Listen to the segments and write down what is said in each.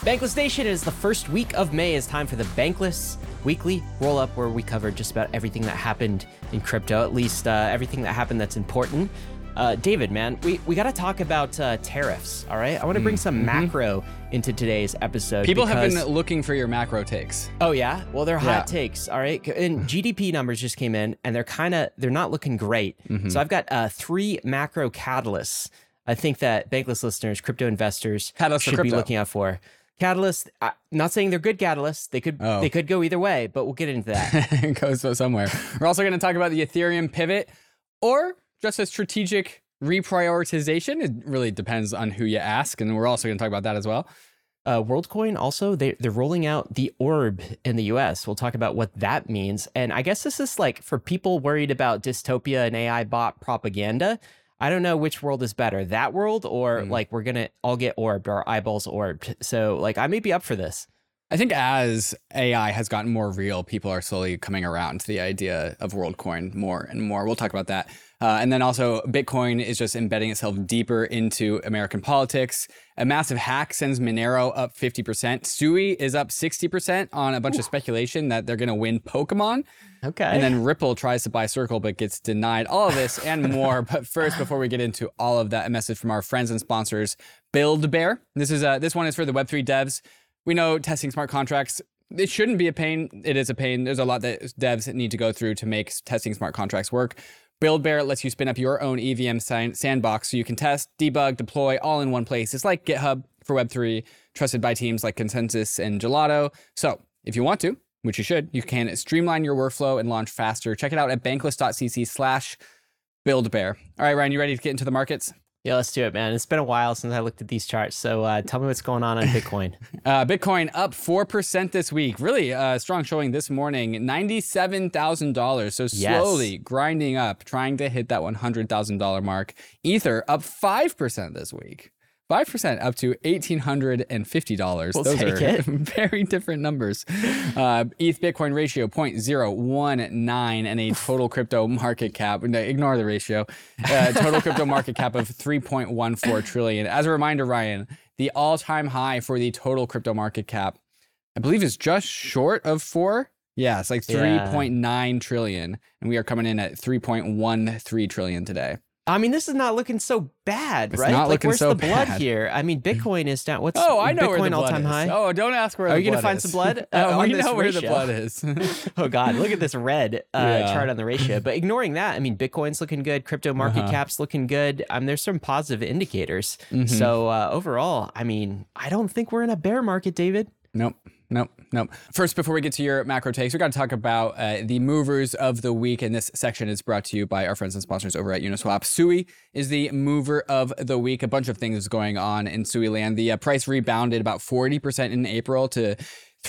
Bankless Nation, is the first week of May. It's time for the Bankless Weekly Roll-Up, where we cover just about everything that happened in crypto, at least everything that happened that's important. David, man, we got to talk about tariffs, all right? I want to bring some macro into today's episode. People have been looking for your macro takes. Oh, yeah? Well, they're hot takes, all right? And GDP numbers just came in, and they're not looking great. So I've got 3 macro catalysts I think that Bankless listeners, crypto investors should be looking out for. Catalysts, not saying they're good catalysts. They could go either way, but we'll get into that. It goes somewhere. We're also going to talk about the Ethereum pivot or just a strategic reprioritization. It really depends on who you ask, and we're also going to talk about that as well. WorldCoin also, they're rolling out the Orb in the US. We'll talk about what that means. And I guess this is like for people worried about dystopia and AI bot propaganda. I don't know which world is better, that world or like we're going to all get orbed, our eyeballs orbed. So like I may be up for this. I think as AI has gotten more real, people are slowly coming around to the idea of WorldCoin more and more. We'll talk about that. And then also Bitcoin is just embedding itself deeper into American politics. A massive hack sends Monero up 50%. Sui is up 60% on a bunch of speculation that they're going to win Pokemon. Okay. And then Ripple tries to buy Circle but gets denied. All of this and more. But first, before we get into all of that, a message from our friends and sponsors, BuildBear. This one is for the Web3 devs. We know testing smart contracts, it shouldn't be a pain. It is a pain. There's a lot that devs need to go through to make testing smart contracts work. BuildBear lets you spin up your own EVM sandbox so you can test, debug, deploy all in one place. It's like GitHub for Web3, trusted by teams like Consensus and Gelato. So if you want to, which you should, you can streamline your workflow and launch faster. Check it out at bankless.cc/BuildBear. All right, Ryan, you ready to get into the markets? Yeah, let's do it, man. It's been a while since I looked at these charts. So tell me what's going on Bitcoin. Bitcoin up 4% this week. Really strong showing this morning. $97,000. So slowly grinding up, trying to hit that $100,000 mark. Ether up 5% this week. 5% up to $1,850. Those are very different numbers. ETH Bitcoin ratio 0.019 and a total crypto market cap. Ignore the ratio. Total crypto market cap of 3.14 trillion. As a reminder, Ryan, the all-time high for the total crypto market cap, I believe, is just short of 4. Yeah, it's like 3.9 trillion. And we are coming in at 3.13 trillion today. I mean, this is not looking so bad, right? It's not looking so bad. Where's the blood here? I mean, Bitcoin is down. What's I know Bitcoin where the blood all-time is. high? Oh, don't ask where the blood is. Are you going to find some blood? We know where the blood is. Oh, God. Look at this red chart on the ratio. But ignoring that, I mean, Bitcoin's looking good. Crypto market cap's looking good. There's some positive indicators. So overall, I mean, I don't think we're in a bear market, David. Nope. First, before we get to your macro takes, we got to talk about the movers of the week. And this section is brought to you by our friends and sponsors over at Uniswap. Sui is the mover of the week. A bunch of things going on in Sui land. The price rebounded about 40% in April to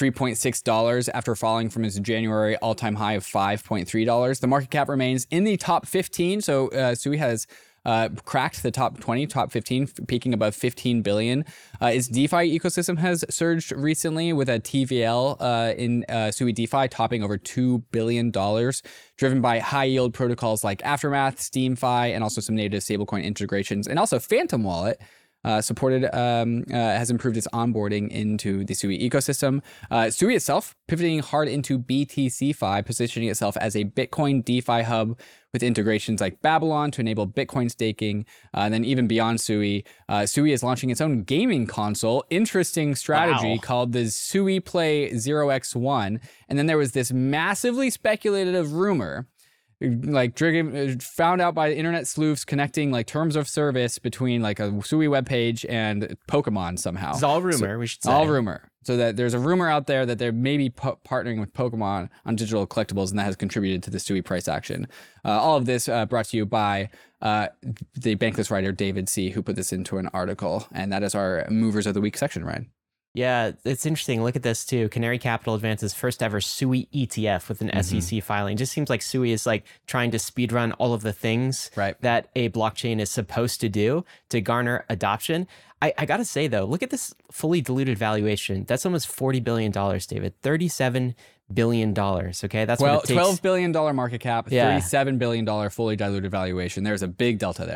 $3.6 after falling from its January all-time high of $5.3. The market cap remains in the top 15. So Sui has cracked the top 20, top 15, peaking above 15 billion. Its DeFi ecosystem has surged recently with a TVL in Sui DeFi topping over $2 billion, driven by high yield protocols like Aftermath, SteamFi, and also some native stablecoin integrations. And also Phantom Wallet has improved its onboarding into the Sui ecosystem. Sui itself pivoting hard into BTCFi, positioning itself as a Bitcoin DeFi hub with integrations like Babylon to enable Bitcoin staking. And then even beyond Sui, Sui is launching its own gaming console. Interesting strategy called the Sui Play 0x1. And then there was this massively speculative rumor, like found out by internet sleuths, connecting like terms of service between like a Sui webpage and Pokemon somehow. It's all rumor, we should say. All rumor. So that there's a rumor out there that they're maybe partnering with Pokemon on digital collectibles, and that has contributed to the Sui price action. All of this brought to you by the Bankless writer David C., who put this into an article. And that is our movers of the week section, Ryan. Yeah, it's interesting. Look at this too. Canary Capital advances first ever Sui ETF with an SEC filing. Just seems like Sui is like trying to speedrun all of the things that a blockchain is supposed to do to garner adoption. I got to say though, look at this fully diluted valuation. That's almost $40 billion, David. $37 billion. Okay, that's what it takes. $12 billion market cap, $37 billion fully diluted valuation. There's a big delta there.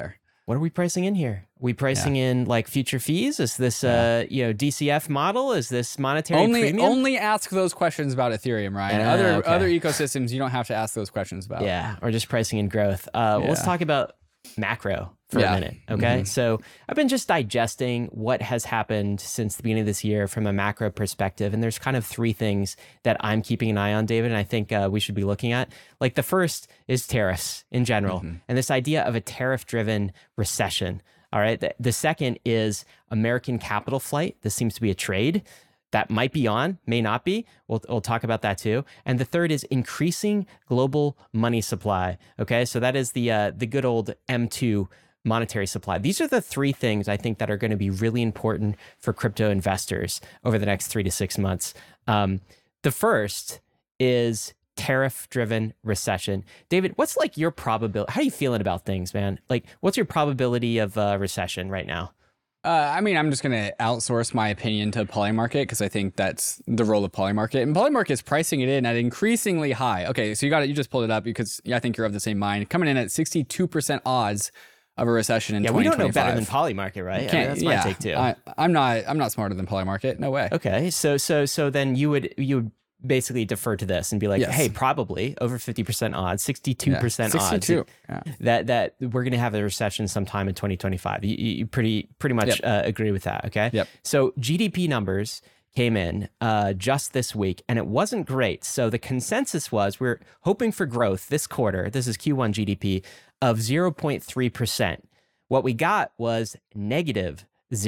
What are we pricing in here? Are we pricing in like future fees? Is this DCF model? Is this monetary premium? Only ask those questions about Ethereum, Ryan. Other ecosystems you don't have to ask those questions about. Yeah, or just pricing in growth. Let's talk about macro for a minute, okay? So I've been just digesting what has happened since the beginning of this year from a macro perspective, and there's kind of three things that I'm keeping an eye on, David, and I think we should be looking at. Like the first is tariffs in general, and this idea of a tariff-driven recession, all right? The second is American capital flight. This seems to be a trade that might be on, may not be. We'll talk about that too. And the third is increasing global money supply. Okay, so that is the good old M2 monetary supply. These are the three things I think that are going to be really important for crypto investors over the next 3 to 6 months. The first is tariff-driven recession. David, what's like your probability? How are you feeling about things, man? Like, what's your probability of recession right now? I'm just going to outsource my opinion to Polymarket because I think that's the role of Polymarket. And Polymarket is pricing it in at increasingly high. Okay, so you just pulled it up because I think you're of the same mind. Coming in at 62% odds of a recession in 2025. We don't know better than Polymarket, right? That's my take too. I'm not smarter than Polymarket. No way. Okay, so then you would basically defer to this and be like, hey, probably over 50% odds, 62% odds that we're going to have a recession sometime in 2025. You pretty much agree with that, okay? Yep. So GDP numbers came in just this week, and it wasn't great. So the consensus was we're hoping for growth this quarter, this is Q1 GDP, of 0.3%. What we got was negative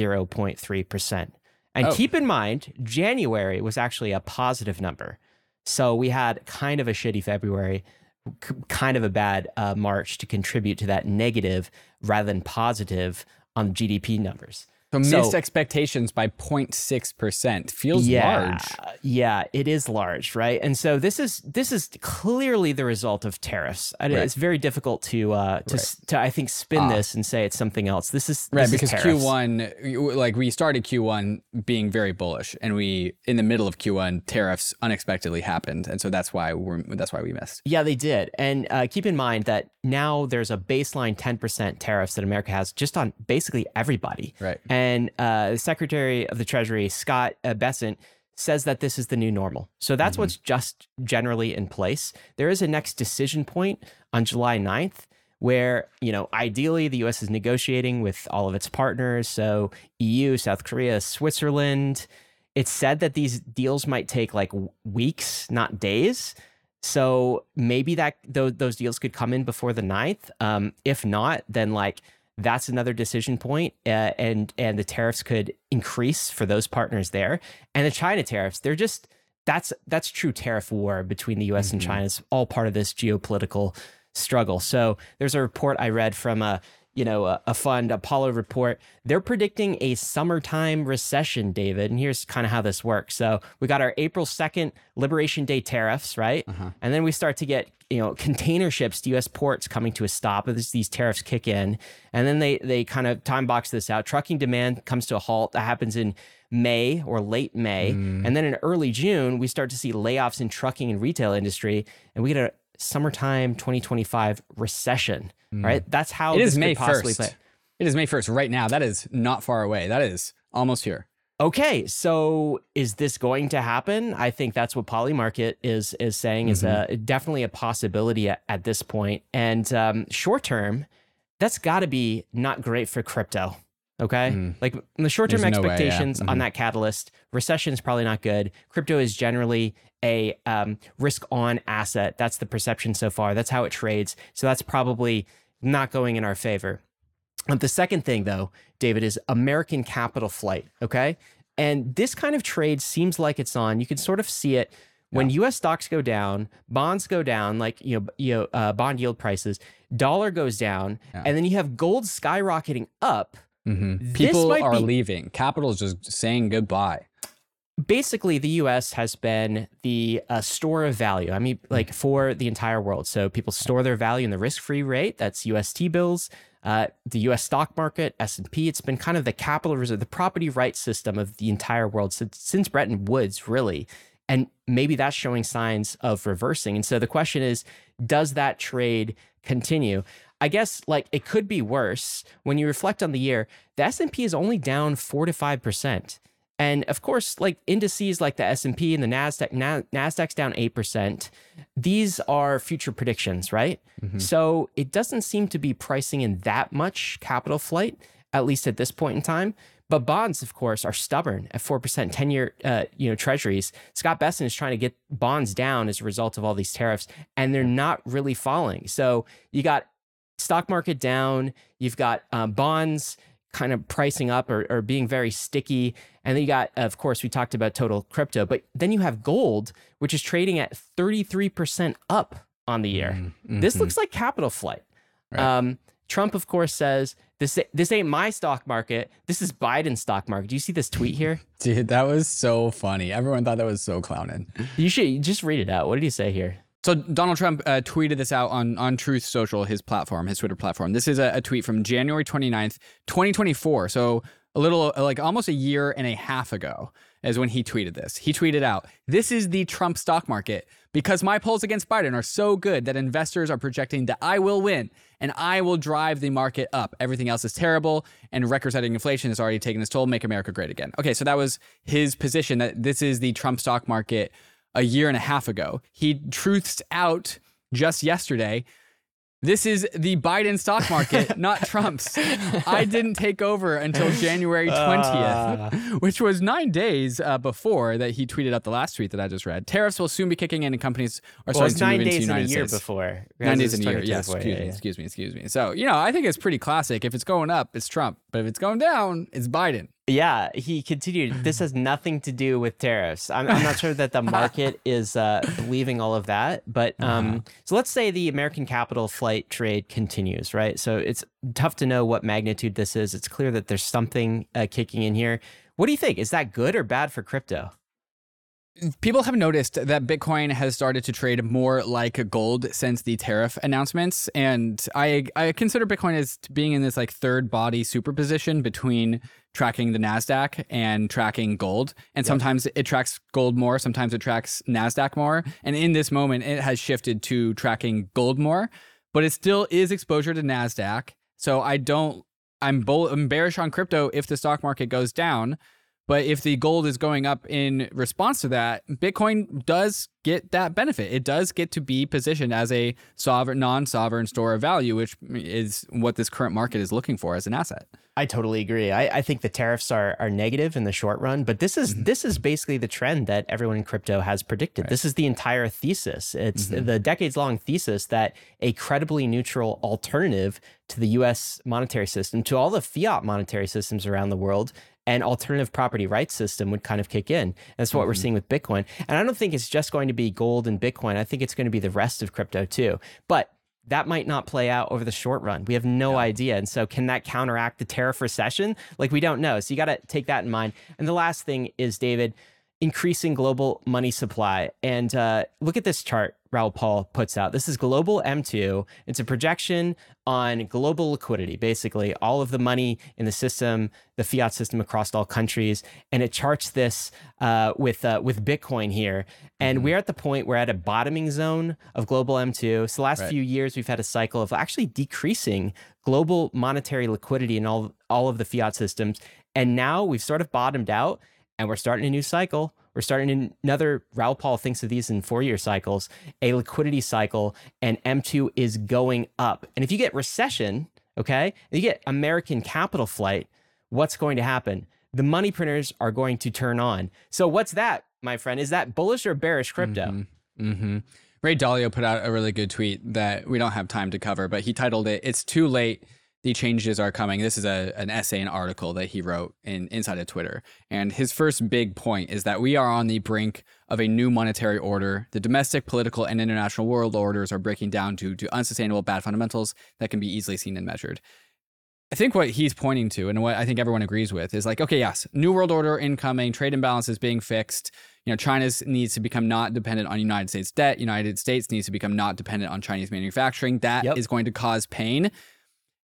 0.3%. And keep in mind, January was actually a positive number. So we had kind of a shitty February, kind of a bad March to contribute to that negative rather than positive on GDP numbers. So missed expectations by 0.6% feels large. Yeah, it is large, right? And so this is clearly the result of tariffs. It's very difficult to I think spin this and say it's something else. This is because tariffs. Q1, like we started Q1 being very bullish, and in the middle of Q1 tariffs unexpectedly happened, and so that's why we missed. Yeah, they did. And keep in mind that now there's a baseline 10% tariffs that America has just on basically everybody. Right. And the Secretary of the Treasury, Scott Bessent, says that this is the new normal. So that's what's just generally in place. There is a next decision point on July 9th where, ideally the U.S. is negotiating with all of its partners. So EU, South Korea, Switzerland. It's said that these deals might take like weeks, not days. So maybe those deals could come in before the 9th. If not, then that's another decision point, and the tariffs could increase for those partners there. And the China tariffs, that's true tariff war between the U.S. and China. It's all part of this geopolitical struggle. So there's a report I read from a fund, Apollo report. They're predicting a summertime recession, David. And here's kind of how this works. So we got our April 2nd Liberation Day tariffs, right? And then we start to get container ships to U.S. ports coming to a stop as these tariffs kick in. And then they kind of time box this out. Trucking demand comes to a halt. That happens in May or late May. And then in early June, we start to see layoffs in trucking and retail industry. And we get a summertime 2025 recession, right? That's how it is May 1st. It is May 1st right now. That is not far away. That is almost here. Okay, so is this going to happen? I think that's what Polymarket is saying is definitely a possibility at this point. And short term, that's got to be not great for crypto. Okay, like the short term expectations on that catalyst, recession is probably not good. Crypto is generally a risk on asset. That's the perception so far. That's how it trades. So that's probably not going in our favor. The second thing, though, David, is American capital flight, okay? And this kind of trade seems like it's on. You can sort of see it when U.S. stocks go down, bonds go down, bond yield prices, dollar goes down, and then you have gold skyrocketing up. People are leaving. Capital is just saying goodbye. Basically, the U.S. has been the store of value. I mean, for the entire world. So people store their value in the risk-free rate. That's U.S. T-bills. The U.S. stock market, S&P, it's been kind of the capital reserve, the property rights system of the entire world since Bretton Woods, really. And maybe that's showing signs of reversing. And so the question is, does that trade continue? I guess like it could be worse. When you reflect on the year, the S&P is only down 4 to 5%. And of course, like indices like the S&P and the NASDAQ's down 8%. These are future predictions, right? So it doesn't seem to be pricing in that much capital flight, at least at this point in time. But bonds, of course, are stubborn at 4%, 10-year treasuries. Scott Bessent is trying to get bonds down as a result of all these tariffs, and they're not really falling. So you got stock market down, you've got bonds kind of pricing up or being very sticky. And then you got, of course, we talked about total crypto, but then you have gold, which is trading at 33% up on the year. This looks like capital flight. Right. Trump, of course, says, this ain't my stock market. This is Biden's stock market. Do you see this tweet here? Dude, that was so funny. Everyone thought that was so clowning. You should just read it out. What did he say here? So Donald Trump tweeted this out on Truth Social, his platform, his Twitter platform. This is a tweet from January 29th, 2024. So a little, like almost a year and a half ago is when he tweeted this. He tweeted out, "This is the Trump stock market because my polls against Biden are so good that investors are projecting that I will win and I will drive the market up. Everything else is terrible and record-setting inflation has already taken its toll. Make America great again." Okay, so that was his position, that this is the Trump stock market a year and a half ago. He truthed out just yesterday, "This is the Biden stock market, not Trump's. I didn't take over until January 20th, which was 9 days before that he tweeted out the last tweet that I just read. "Tariffs will soon be kicking in and companies are starting to move into the United States." 9 days in a year before. 9 days in a year, yes. Excuse me. So, I think it's pretty classic. If it's going up, it's Trump. But if it's going down, it's Biden. Yeah, he continued, "This has nothing to do with tariffs." I'm not sure that the market is believing all of that. But so let's say the American capital flight trade continues, right? So it's tough to know what magnitude this is. It's clear that there's something kicking in here. What do you think? Is that good or bad for crypto? People have noticed that Bitcoin has started to trade more like gold since the tariff announcements. And I consider Bitcoin as being in this like third body superposition between tracking the NASDAQ and tracking gold. And sometimes it tracks gold more, sometimes it tracks NASDAQ more. And in this moment, it has shifted to tracking gold more, but it still is exposure to NASDAQ. So I'm bearish on crypto if the stock market goes down. But if the gold is going up in response to that, Bitcoin does get that benefit. It does get to be positioned as a non-sovereign store of value, which is what this current market is looking for as an asset. I totally agree. I think the tariffs are negative in the short run, but this is basically the trend that everyone in crypto has predicted. Right. This is the entire thesis. It's the decades-long thesis that a credibly neutral alternative to the U.S. monetary system, to all the fiat monetary systems around the world, an alternative property rights system would kind of kick in. That's what we're seeing with Bitcoin. And I don't think it's just going to be gold and Bitcoin. I think it's going to be the rest of crypto too. But that might not play out over the short run. We have no idea. And so can that counteract the tariff recession? Like, we don't know. So you got to take that in mind. And the last thing is, David, increasing global money supply. And look at this chart Raoul Pal puts out. This is Global M2. It's a projection on global liquidity, basically all of the money in the system, the fiat system across all countries. And it charts this with Bitcoin here. And we're at the point, we're at a bottoming zone of Global M2. So the last few years, we've had a cycle of actually decreasing global monetary liquidity in all of the fiat systems. And now we've sort of bottomed out. And we're starting a new cycle. We're starting another, Raoul Pal thinks of these in 4-year cycles, a liquidity cycle, and M2 is going up. And if you get recession, okay, you get American capital flight, what's going to happen? The money printers are going to turn on. So what's that, my friend? Is that bullish or bearish crypto? Ray Dalio put out a really good tweet that we don't have time to cover, but he titled it, "It's Too Late. The changes are coming." This is an essay, an article that he wrote inside of Twitter. And his first big point is that we are on the brink of a new monetary order. The domestic, political, and international world orders are breaking down to unsustainable bad fundamentals that can be easily seen and measured. I think what he's pointing to, and what I think everyone agrees with, is like, okay, yes, new world order incoming, trade imbalances being fixed. China needs to become not dependent on United States debt. United States needs to become not dependent on Chinese manufacturing. That is going to cause pain.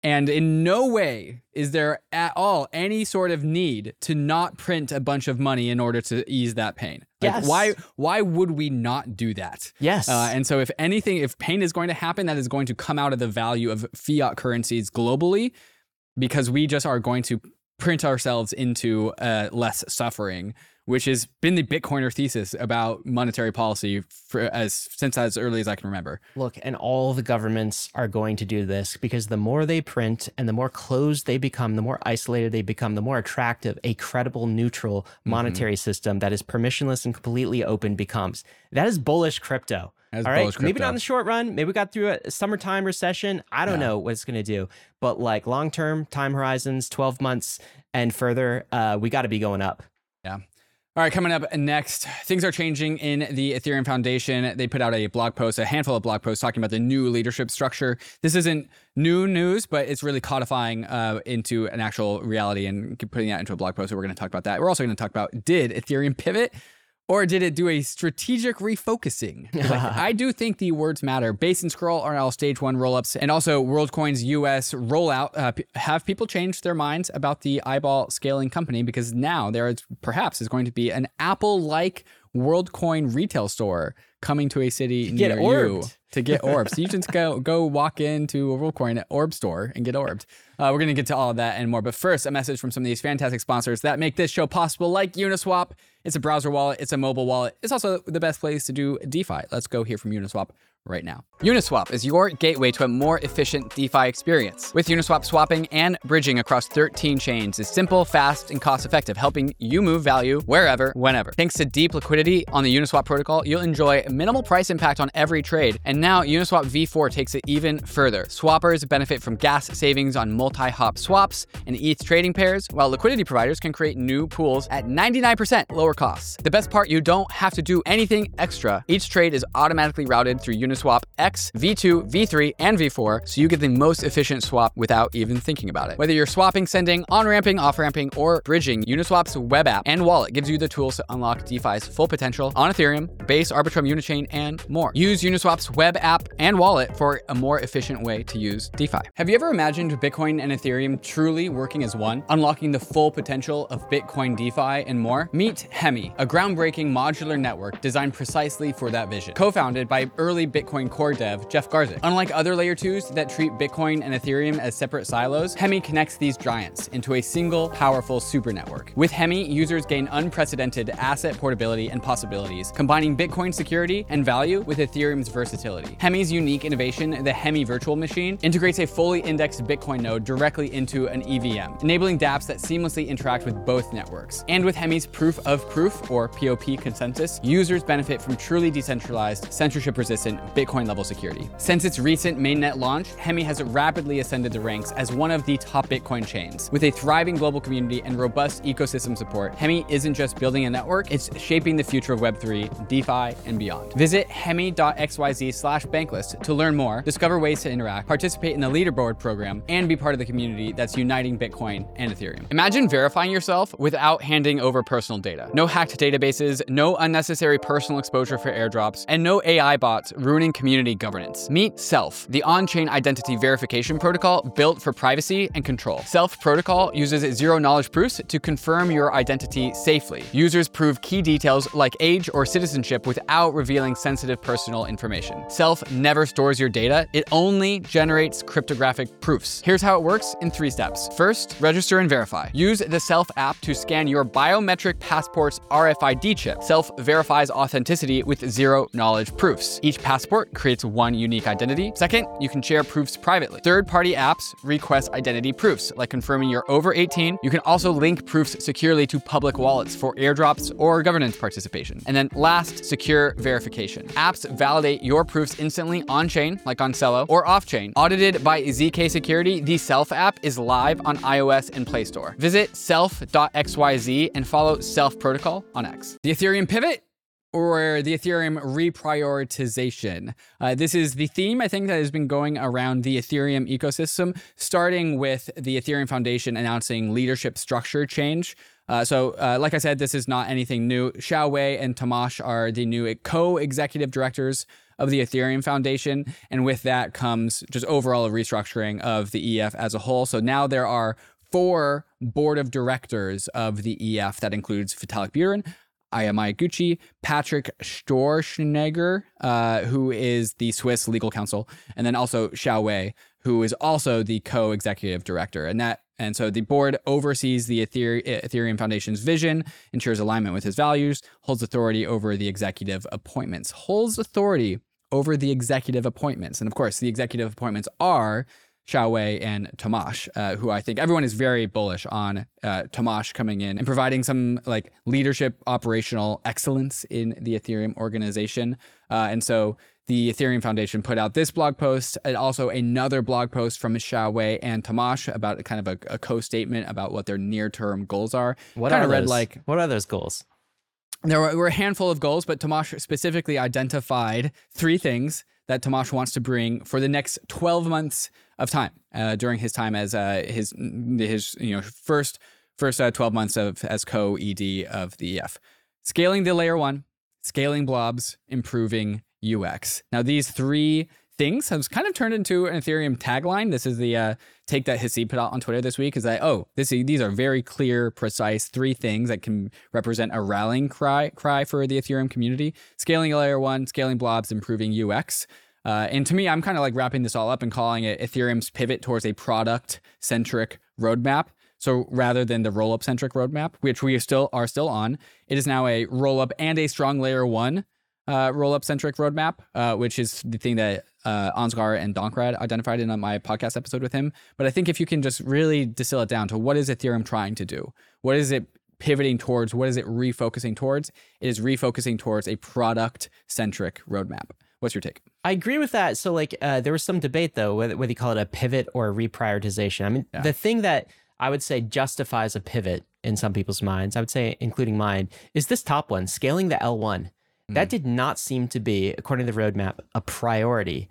And in no way is there at all any sort of need to not print a bunch of money in order to ease that pain. Yes. Why would we not do that? Yes. And so if anything, if pain is going to happen, that is going to come out of the value of fiat currencies globally, because we just are going to print ourselves into less suffering, which has been the Bitcoiner thesis about monetary policy since as early as I can remember. Look, and all the governments are going to do this because the more they print and the more closed they become, the more isolated they become, the more attractive a credible, neutral monetary system that is permissionless and completely open becomes. That is bullish crypto. All right, maybe not in the short run. Maybe we got through a summertime recession. I don't know what it's going to do. But like long-term time horizons, 12 months and further, we got to be going up. Yeah. All right, coming up next, things are changing in the Ethereum Foundation. They put out a blog post, a handful of blog posts talking about the new leadership structure. This isn't new news, but it's really codifying into an actual reality and putting that into a blog post. So we're going to talk about that. We're also going to talk about, did Ethereum pivot? Or did it do a strategic refocusing? I do think the words matter. Base and Scroll are all stage 1 rollups, and also WorldCoin's US rollout have people change their minds about the eyeball scaling company, because now there is perhaps going to be an Apple-like WorldCoin retail store coming to a city near you to get orbs. So you just go walk into a WorldCoin orb store and get orbed. We're going to get to all of that and more. But first, a message from some of these fantastic sponsors that make this show possible, like Uniswap. It's a browser wallet. It's a mobile wallet. It's also the best place to do DeFi. Let's go hear from Uniswap right now. Uniswap is your gateway to a more efficient DeFi experience. With Uniswap, swapping and bridging across 13 chains is simple, fast, and cost-effective, helping you move value wherever, whenever. Thanks to deep liquidity on the Uniswap protocol, you'll enjoy minimal price impact on every trade. And now Uniswap v4 takes it even further. Swappers benefit from gas savings on multi-hop swaps and ETH trading pairs, while liquidity providers can create new pools at 99% lower costs. The best part, you don't have to do anything extra. Each trade is automatically routed through Uniswap X, V2, V3, and V4, so you get the most efficient swap without even thinking about it. Whether you're swapping, sending, on-ramping, off-ramping, or bridging, Uniswap's web app and wallet gives you the tools to unlock DeFi's full potential on Ethereum, Base, Arbitrum, Unichain, and more. Use Uniswap's web app and wallet for a more efficient way to use DeFi. Have you ever imagined Bitcoin and Ethereum truly working as one, unlocking the full potential of Bitcoin, DeFi, and more? Meet Hemi, a groundbreaking modular network designed precisely for that vision. Co-founded by early Bitcoin core dev Jeff Garzik. Unlike other layer 2s that treat Bitcoin and Ethereum as separate silos, Hemi connects these giants into a single powerful super network. With Hemi, users gain unprecedented asset portability and possibilities, combining Bitcoin security and value with Ethereum's versatility. Hemi's unique innovation, the Hemi Virtual Machine, integrates a fully indexed Bitcoin node directly into an EVM, enabling dApps that seamlessly interact with both networks. And with Hemi's proof of proof, or POP consensus, users benefit from truly decentralized, censorship-resistant Bitcoin-level security. Since its recent mainnet launch, Hemi has rapidly ascended the ranks as one of the top Bitcoin chains. With a thriving global community and robust ecosystem support, Hemi isn't just building a network, it's shaping the future of Web3, DeFi, and beyond. Visit hemi.xyz/bankless to learn more, discover ways to interact, participate in the leaderboard program, and be part of the community that's uniting Bitcoin and Ethereum. Imagine verifying yourself without handing over personal data. No hacked databases, no unnecessary personal exposure for airdrops, and no AI bots ruining community governance. Meet Self, the on-chain identity verification protocol built for privacy and control. Self protocol uses zero-knowledge proofs to confirm your identity safely. Users prove key details like age or citizenship without revealing sensitive personal information. Self never stores your data, it only generates cryptographic proofs. Here's how it works in 3 steps. First, register and verify. Use the Self app to scan your biometric passport's RFID chip. Self verifies authenticity with zero-knowledge proofs. Each passport creates one unique identity. Second, you can share proofs privately. Third-party apps request identity proofs, like confirming you're over 18. You can also link proofs securely to public wallets for airdrops or governance participation. And then last, secure verification. Apps validate your proofs instantly on-chain, like on Celo, or off-chain. Audited by ZK Security, the Self app is live on iOS and Play Store. Visit self.xyz and follow Self Protocol on X. The Ethereum pivot, or the Ethereum reprioritization. This is the theme, I think, that has been going around the Ethereum ecosystem, starting with the Ethereum Foundation announcing leadership structure change. Like I said, this is not anything new. Xiao Wei and Tomasz are the new co-executive directors of the Ethereum Foundation. And with that comes just overall a restructuring of the EF as a whole. So now there are 4 board of directors of the EF. That includes Vitalik Buterin, Aya Miyaguchi, Patrick Storchenegger, who is the Swiss legal counsel, and then also Xiao Wei, who is also the co-executive director. And so the board oversees the Ethereum Foundation's vision, ensures alignment with his values, holds authority over the executive appointments. And of course, the executive appointments are Xiao Wei and Tomasz, who I think everyone is very bullish on Tomasz coming in and providing some like leadership operational excellence in the Ethereum organization. And so the Ethereum Foundation put out this blog post and also another blog post from Xiao Wei and Tomasz about kind of a co-statement about what their near-term goals are. What are those goals? There were a handful of goals, but Tomasz specifically identified 3 things that Tomasz wants to bring for the next 12 months of time during his time as his first 12 months as co-ED of the EF. Scaling the layer 1, scaling blobs, improving UX. Now, these 3 things have kind of turned into an Ethereum tagline. This is the take that Haseeb put out on Twitter this week, is that, these are very clear, precise 3 things that can represent a rallying cry for the Ethereum community. Scaling layer 1, scaling blobs, improving UX. And to me, I'm kind of like wrapping this all up and calling it Ethereum's pivot towards a product-centric roadmap. So rather than the roll-up-centric roadmap, which we are still on, it is now a roll-up and a strong layer 1 roll-up-centric roadmap, which is the thing that Ansgar and Donkrad identified in my podcast episode with him. But I think if you can just really distill it down to what is Ethereum trying to do? What is it pivoting towards? What is it refocusing towards? It is refocusing towards a product-centric roadmap. What's your take? I agree with that. So there was some debate, though, whether you call it a pivot or a reprioritization. I mean, the thing that I would say justifies a pivot in some people's minds, I would say including mine, is this top one, scaling the L1. That did not seem to be, according to the roadmap, a priority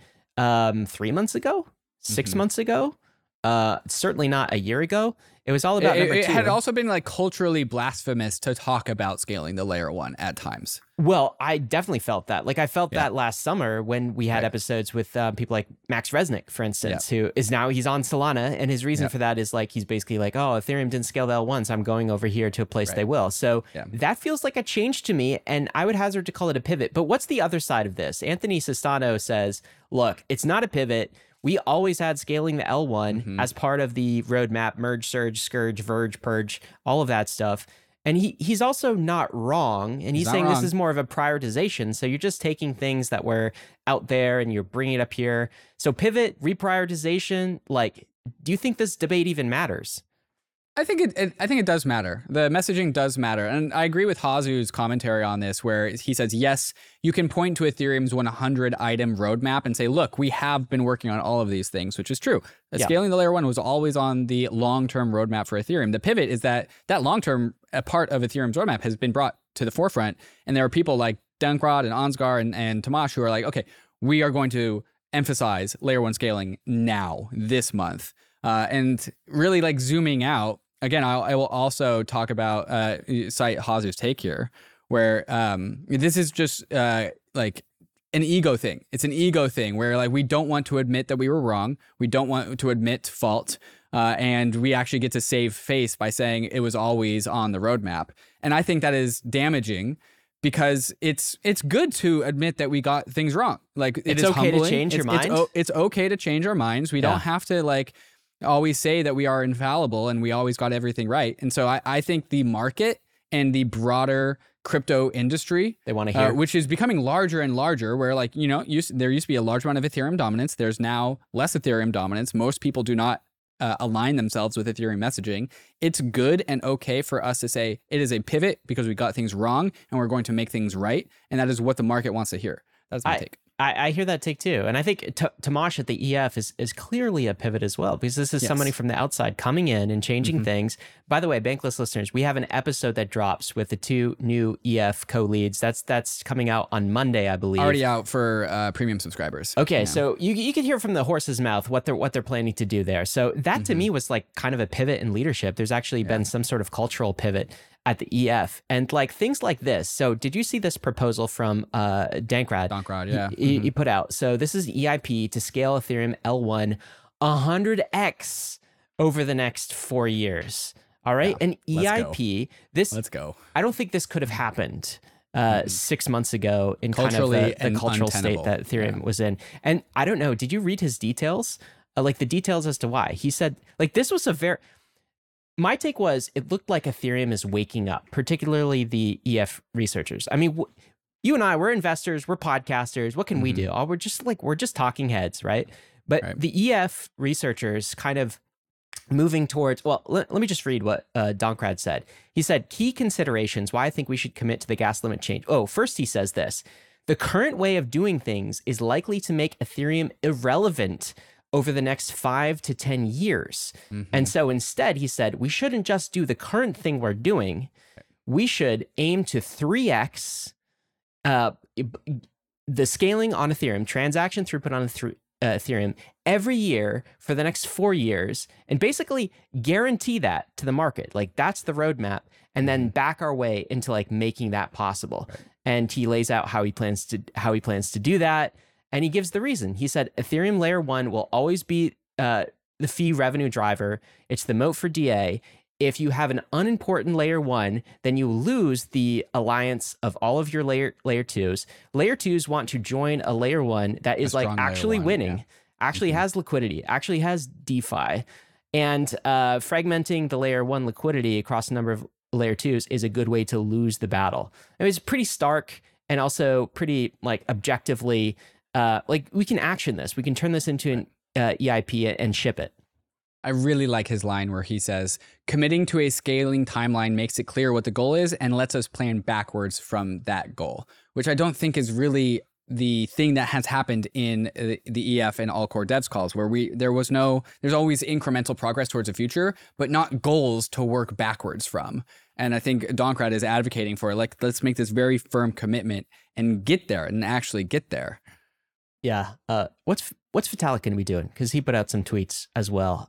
3 months ago, 6 months ago, certainly not a year ago. It was all about number 2. It had also been like culturally blasphemous to talk about scaling the layer 1 at times. Well, I definitely felt that. Like I felt that last summer when we had episodes with people like Max Resnick, for instance, who is now he's on Solana. And his reason for that is like, he's basically like, oh, Ethereum didn't scale the L1, so I'm going over here to a place they will. So that feels like a change to me. And I would hazard to call it a pivot. But what's the other side of this? Anthony Sestano says, look, it's not a pivot. We always had scaling the L1 as part of the roadmap, merge, surge, scourge, verge, purge, all of that stuff. And he's also not wrong. And he's saying this is more of a prioritization. So you're just taking things that were out there and you're bringing it up here. So pivot, reprioritization, like, do you think this debate even matters? I think it does matter. The messaging does matter. And I agree with Hazu's commentary on this, where he says, yes, you can point to Ethereum's 100 item roadmap and say, look, we have been working on all of these things, which is true. Scaling the layer 1 was always on the long-term roadmap for Ethereum. The pivot is that long-term part of Ethereum's roadmap has been brought to the forefront. And there are people like Donkrad and Ansgar and Tomasz who are like, okay, we are going to emphasize layer 1 scaling now, this month. And really like zooming out, again, I will also talk about, cite Hazu's take here, where this is just like an ego thing. It's an ego thing where like we don't want to admit that we were wrong. We don't want to admit fault. And we actually get to save face by saying it was always on the roadmap. And I think that is damaging because it's good to admit that we got things wrong. Like it's okay to change your mind. It's okay to change our minds. We don't have to like always say that we are infallible and we always got everything right. And so I think the market and the broader crypto industry, they want to hear, which is becoming larger and larger, where like, you know, there used to be a large amount of Ethereum dominance. There's now less Ethereum dominance. Most people do not align themselves with Ethereum messaging. It's good and okay for us to say it is a pivot because we got things wrong and we're going to make things right. And that is what the market wants to hear. That's my take. I hear that take too. And I think Tomasz at the EF is clearly a pivot as well, because this is somebody from the outside coming in and changing things. By the way, Bankless listeners, we have an episode that drops with the 2 new EF co-leads. That's coming out on Monday, I believe. Already out for premium subscribers. Okay, so you can hear from the horse's mouth what they're planning to do there. So that to me was like kind of a pivot in leadership. There's actually been some sort of cultural pivot. at the EF, and like things like this. So did you see this proposal from Dankrad? Dankrad, yeah. He put out. So this is EIP to scale Ethereum L1 100x over the next 4 years. All right. Yeah, And EIP, let's go. I don't think this could have happened 6 months ago in kind of Culturally the cultural state untenable. that Ethereum was in. And I don't know, did you read his details? Like the details as to why? He said, like, this was my take was it looked like Ethereum is waking up, particularly the EF researchers. I mean, you and I, we're investors, we're podcasters. What can we do? Oh, we're just talking heads, right? But the EF researchers kind of moving towards, well, let me just read what Dankrad said. He said, key considerations why I think we should commit to the gas limit change. Oh, first he says this: the current way of doing things is likely to make Ethereum irrelevant over the next 5 to 10 years. And so instead, he said, we shouldn't just do the current thing we're doing. We should aim to 3x the scaling on Ethereum, transaction throughput on Ethereum every year for the next 4 years, and basically guarantee that to the market. Like, that's the roadmap, and then back our way into like making that possible. And he lays out how he plans to do that. And he gives the reason. He said, Ethereum layer 1 will always be the fee revenue driver. It's the moat for DA. If you have an unimportant layer 1, then you lose the alliance of all of your layer 2s. Layer 2s want to join a layer 1 that is like actually winning, actually has liquidity, actually has DeFi. And fragmenting the layer 1 liquidity across a number of layer 2s is a good way to lose the battle. I mean, it's pretty stark and also pretty like objectively, like we can action this. We can turn this into an EIP and ship it. I really like his line where he says, committing to a scaling timeline makes it clear what the goal is and lets us plan backwards from that goal, which I don't think is really the thing that has happened in the EF and all core devs calls, where there's always incremental progress towards the future, but not goals to work backwards from. And I think Dankrad is advocating for, like, let's make this very firm commitment and get there and actually get there. Yeah. What's Vitalik going to be doing? Because he put out some tweets as well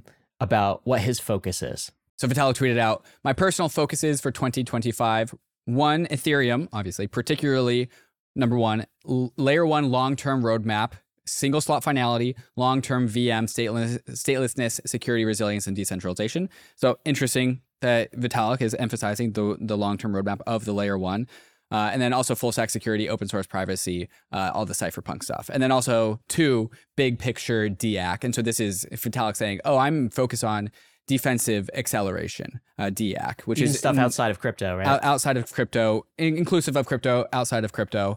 about what his focus is. So Vitalik tweeted out, my personal focuses for 2025, 1, Ethereum, obviously, particularly number 1, layer 1 long-term roadmap, single slot finality, long-term VM, statelessness, security, resilience, and decentralization. So interesting that Vitalik is emphasizing the long-term roadmap of the layer 1. And then also full stack security, open source privacy, all the cypherpunk stuff. And then also 2, big picture DAC. And so this is Vitalik saying, oh, I'm focused on defensive acceleration, DAC, which is stuff outside of crypto, right? Outside of crypto, inclusive of crypto, outside of crypto,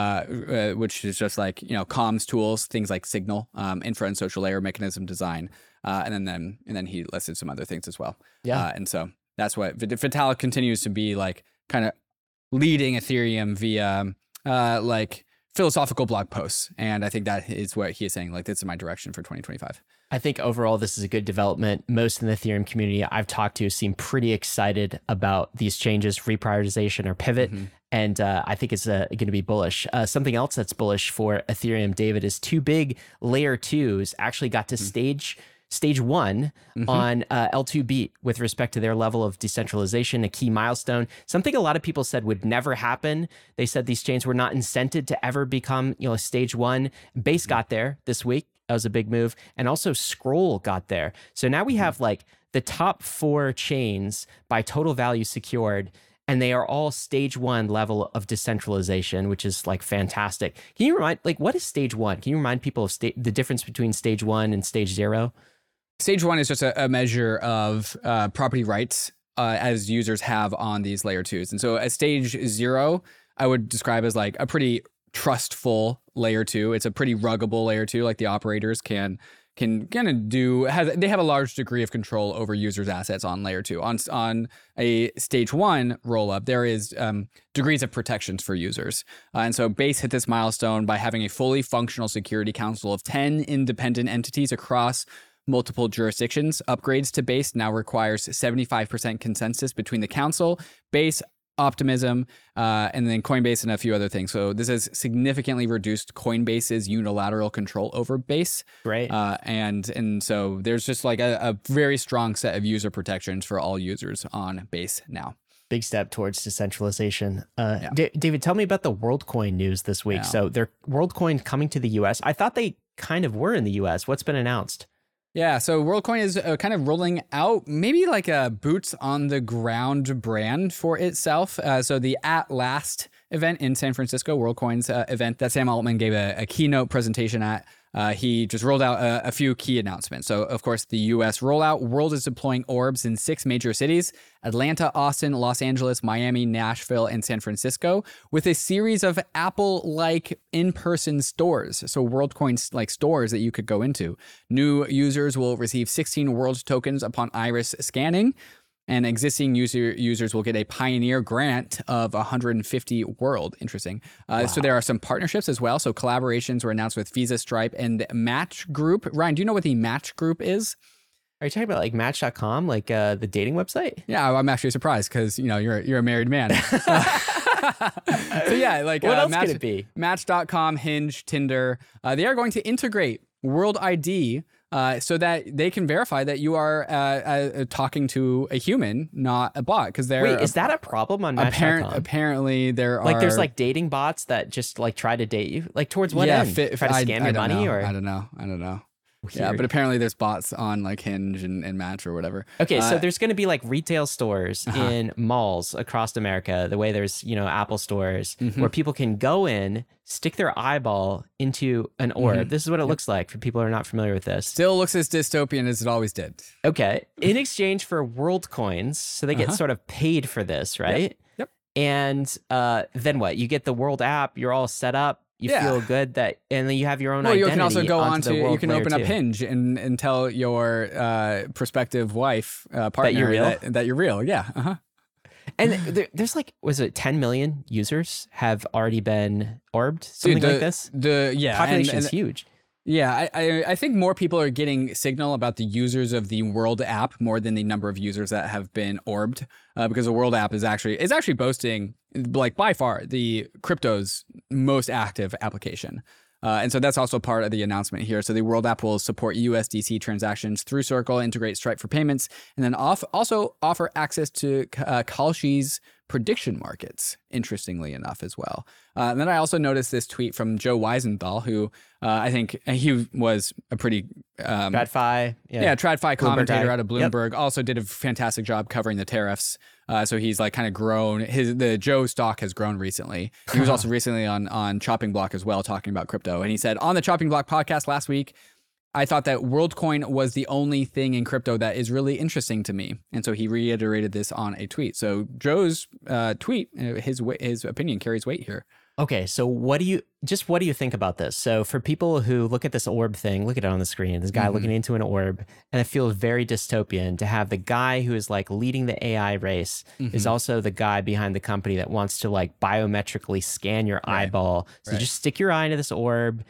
which is just like, comms tools, things like Signal, infra and social layer mechanism design. And then he listed some other things as well. Yeah. And so that's what Vitalik continues to be like, kind of leading Ethereum via like philosophical blog posts. And I think that is what he is saying, like, this is my direction for 2025. I think overall, this is a good development. Most in the Ethereum community I've talked to seem pretty excited about these changes, reprioritization or pivot. And I think it's going to be bullish. Something else that's bullish for Ethereum, David, is 2 big layer 2s actually got to stage 1 on L2 Beat with respect to their level of decentralization, a key milestone, something a lot of people said would never happen. They said these chains were not incented to ever become, stage 1. Base got there this week. That was a big move. And also Scroll got there. So now we have like the top 4 chains by total value secured, and they are all stage 1 level of decentralization, which is like fantastic. Can you remind, like, what is stage 1? Can you remind people of the difference between stage 1 and stage 0? Stage 1 is just a measure of property rights as users have on these layer 2s. And so at stage 0, I would describe as like a pretty trustful layer 2. It's a pretty ruggable layer 2. Like the operators can kind of they have a large degree of control over users' assets on layer 2. On a stage 1 rollup, there is degrees of protections for users. And so Base hit this milestone by having a fully functional security council of 10 independent entities across multiple jurisdictions. Upgrades to Base now requires 75% consensus between the council, Base, Optimism, and then Coinbase and a few other things. So this has significantly reduced Coinbase's unilateral control over Base. Right. And so there's just like a very strong set of user protections for all users on Base now. Big step towards decentralization. David, tell me about the WorldCoin news this week. So their WorldCoin coming to the US. I thought they kind of were in the US. What's been announced? Yeah, so WorldCoin is kind of rolling out maybe like a boots on the ground brand for itself. So the At Last event in San Francisco, WorldCoin's event that Sam Altman gave a keynote presentation at, he just rolled out a few key announcements. So, of course, the U.S. rollout. World is deploying orbs in 6 major cities: Atlanta, Austin, Los Angeles, Miami, Nashville, and San Francisco, with a series of Apple-like in-person stores. So WorldCoin like stores that you could go into. New users will receive 16 World tokens upon iris scanning, and existing users will get a Pioneer grant of 150 World. Interesting. Wow. So there are some partnerships as well. So collaborations were announced with Visa, Stripe, and Match Group. Ryan, do you know what the Match Group is? Are you talking about like Match.com, like the dating website? Yeah, I'm actually surprised because you're a married man. So yeah, like what else could it be? Match.com, Hinge, Tinder. They are going to integrate World ID. So that they can verify that you are talking to a human, not a bot. Because wait, is that a problem on Match.com? Apparently, there are like there's like dating bots that just like try to date you. Like towards what end? Try to scam your money, or I don't know. Weird. Yeah, but apparently there's bots on like Hinge and Match or whatever. Okay, so there's going to be like retail stores in malls across America, the way there's, Apple stores, where people can go in, stick their eyeball into an orb. This is what it looks like for people who are not familiar with this. Still looks as dystopian as it always did. Okay, in exchange for world coins, so they get sort of paid for this, right? Yep. And then what? You get the World app, you're all set up. You feel good and then you have your own identity. Well, you can also go on to, you can open up too. Hinge and tell your prospective wife, partner, that you're real. Yeah. And there's like, was it 10 million users have already been orbed? Something like this? Population is huge. Yeah, I think more people are getting signal about the users of the World app more than the number of users that have been orbed, because the World app is actually boasting, like by far, the crypto's most active application. And so that's also part of the announcement here. So the World app will support USDC transactions through Circle, integrate Stripe for payments, and then also offer access to Kalshi's prediction markets, interestingly enough, as well. And then I also noticed this tweet from Joe Weisenthal, who I think he was a pretty TradFi, TradFi commentator out of Bloomberg. Also did a fantastic job covering the tariffs. So he's like kind of grown. The Joe stock has grown recently. He was also recently on Chopping Block as well, talking about crypto. And he said on the Chopping Block podcast last week, I thought that WorldCoin was the only thing in crypto that is really interesting to me. And so he reiterated this on a tweet. So Joe's tweet, his opinion carries weight here. Okay, so what do you think about this? So for people who look at this orb thing, look at it on the screen, this guy looking into an orb, and it feels very dystopian to have the guy who is like leading the AI race is also the guy behind the company that wants to like biometrically scan your eyeball. So just stick your eye into this orb.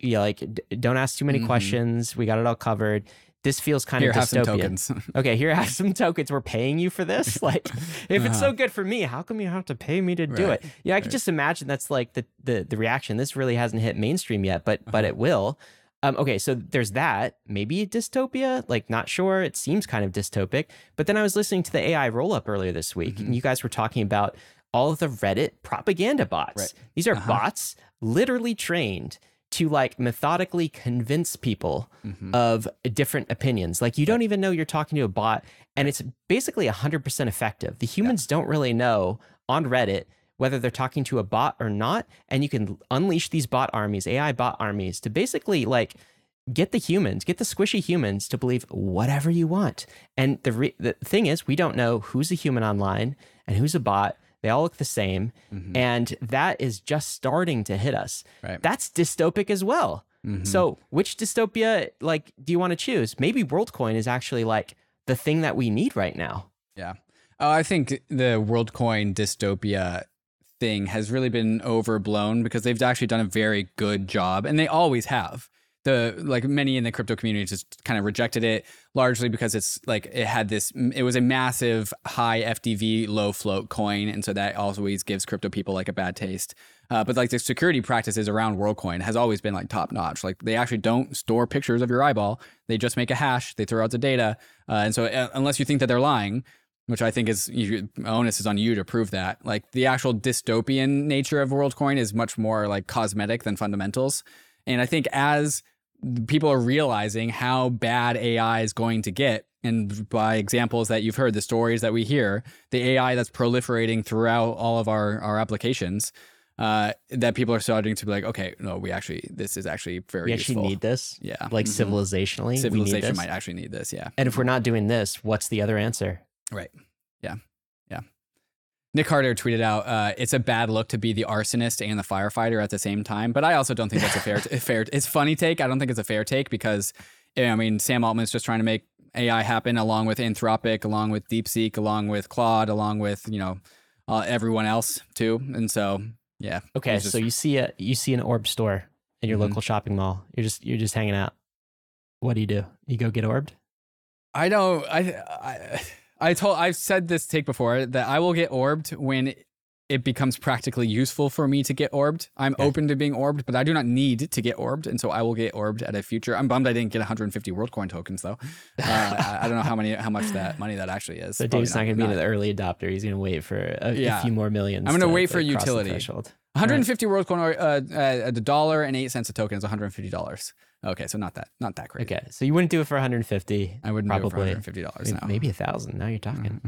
Don't ask too many questions. We got it all covered. This feels kind of dystopian. Have some tokens. Okay, here, have some tokens. We're paying you for this. Like, if it's so good for me, how come you have to pay me to do it? Yeah, I could just imagine that's like the reaction. This really hasn't hit mainstream yet, but it will. Okay, so there's that. Maybe a dystopia. Like, not sure. It seems kind of dystopic. But then I was listening to the AI roll-up earlier this week, and you guys were talking about all of the Reddit propaganda bots. Right. These are bots literally trained to like methodically convince people of different opinions. Like you don't even know you're talking to a bot, and it's basically 100% effective. The humans don't really know on Reddit whether they're talking to a bot or not. And you can unleash these bot armies, AI bot armies, to basically like get the squishy humans to believe whatever you want. And the thing is, we don't know who's a human online and who's a bot. They all look the same. And that is just starting to hit us. Right. That's dystopic as well. So which dystopia, like, do you want to choose? Maybe WorldCoin is actually like the thing that we need right now. Yeah. I think the WorldCoin dystopia thing has really been overblown because they've actually done a very good job, and they always have. Many in the crypto community just kind of rejected it largely because it was a massive high FDV low float coin. And so that always gives crypto people like a bad taste. But like the security practices around WorldCoin has always been like top notch. Like they actually don't store pictures of your eyeball. They just make a hash. They throw out the data. And so unless you think that they're lying, which I think is onus is on you to prove that. Like the actual dystopian nature of WorldCoin is much more like cosmetic than fundamentals. And I think as people are realizing how bad AI is going to get, and by examples that you've heard, the stories that we hear, the AI that's proliferating throughout all of our applications, that people are starting to be like, okay, no, this is actually very useful. We actually need this. Yeah. Like civilizationally, civilization might actually need this. Yeah. And if we're not doing this, what's the other answer? Right. Yeah. Yeah. Nick Carter tweeted out, it's a bad look to be the arsonist and the firefighter at the same time. But I also don't think that's a fair, it's a funny take. I don't think it's a fair take because, I mean, Sam Altman's just trying to make AI happen along with Anthropic, along with DeepSeek, along with Claude, along with, everyone else too. And so, yeah. Okay. So you see an orb store in your local shopping mall. You're just hanging out. What do? You go get orbed? I don't, I've said this take before that I will get orbed when it becomes practically useful for me to get orbed. I'm open to being orbed, but I do not need to get orbed. And so I will get orbed at a future. I'm bummed I didn't get 150 WorldCoin tokens though. I don't know how much that money that actually is. So Dave's not going to be an early adopter. He's going to wait for a few more millions. I'm going to wait for utility. 150 WorldCoin at $1.08 a token is $150. Okay, so not that crazy. Okay, so you wouldn't do it for 150. I wouldn't probably do it for $150 now. Maybe 1,000. Now you're talking.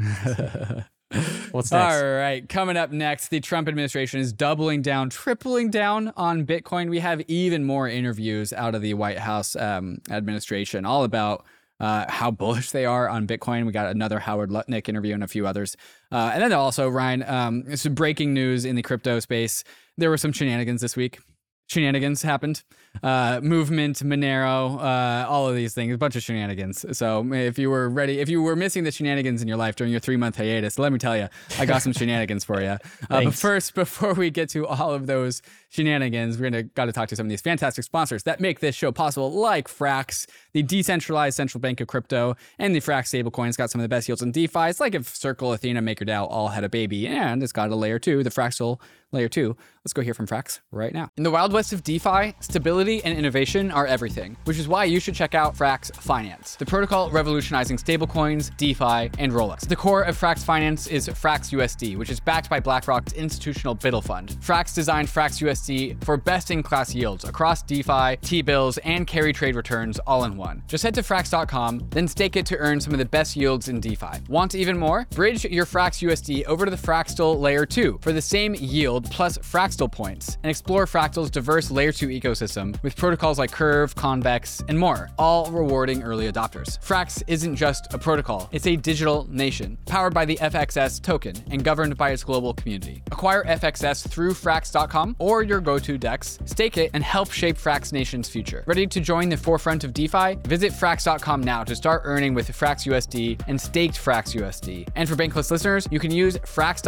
What's next? All right, coming up next, the Trump administration is doubling down, tripling down on Bitcoin. We have even more interviews out of the White House administration, all about how bullish they are on Bitcoin. We got another Howard Lutnick interview and a few others. And then also, Ryan, some breaking news in the crypto space. There were some shenanigans this week. Shenanigans happened. Movement, Monero, all of these things, a bunch of shenanigans. So if you were missing the shenanigans in your life during your 3-month hiatus, let me tell you, I got some shenanigans for you. But first, before we get to all of those shenanigans, we're got to talk to some of these fantastic sponsors that make this show possible, like Frax, the decentralized central bank of crypto, and the Frax stablecoins got some of the best yields in DeFi. It's like if Circle, Athena, MakerDAO all had a baby, and it's got a layer 2, the Fraxel layer 2. Let's go hear from Frax right now. In the wild west of DeFi, stability and innovation are everything, which is why you should check out Frax Finance, the protocol revolutionizing stablecoins, DeFi, and rollups. The core of Frax Finance is Frax USD, which is backed by BlackRock's institutional BUIDL fund. Frax designed Frax USD for best-in-class yields across DeFi, T-bills, and carry trade returns all in one. Just head to Frax.com, then stake it to earn some of the best yields in DeFi. Want even more? Bridge your Frax USD over to the Fraxtal Layer 2 for the same yield plus Fraxtal points, and explore Fractal's diverse Layer 2 ecosystem with protocols like Curve, Convex, and more, all rewarding early adopters. Frax isn't just a protocol, it's a digital nation, powered by the FXS token and governed by its global community. Acquire FXS through Frax.com or your go-to DEX, stake it, and help shape Frax Nation's future. Ready to join the forefront of DeFi? Visit Frax.com now to start earning with Frax USD and staked Frax USD. And for Bankless listeners, you can use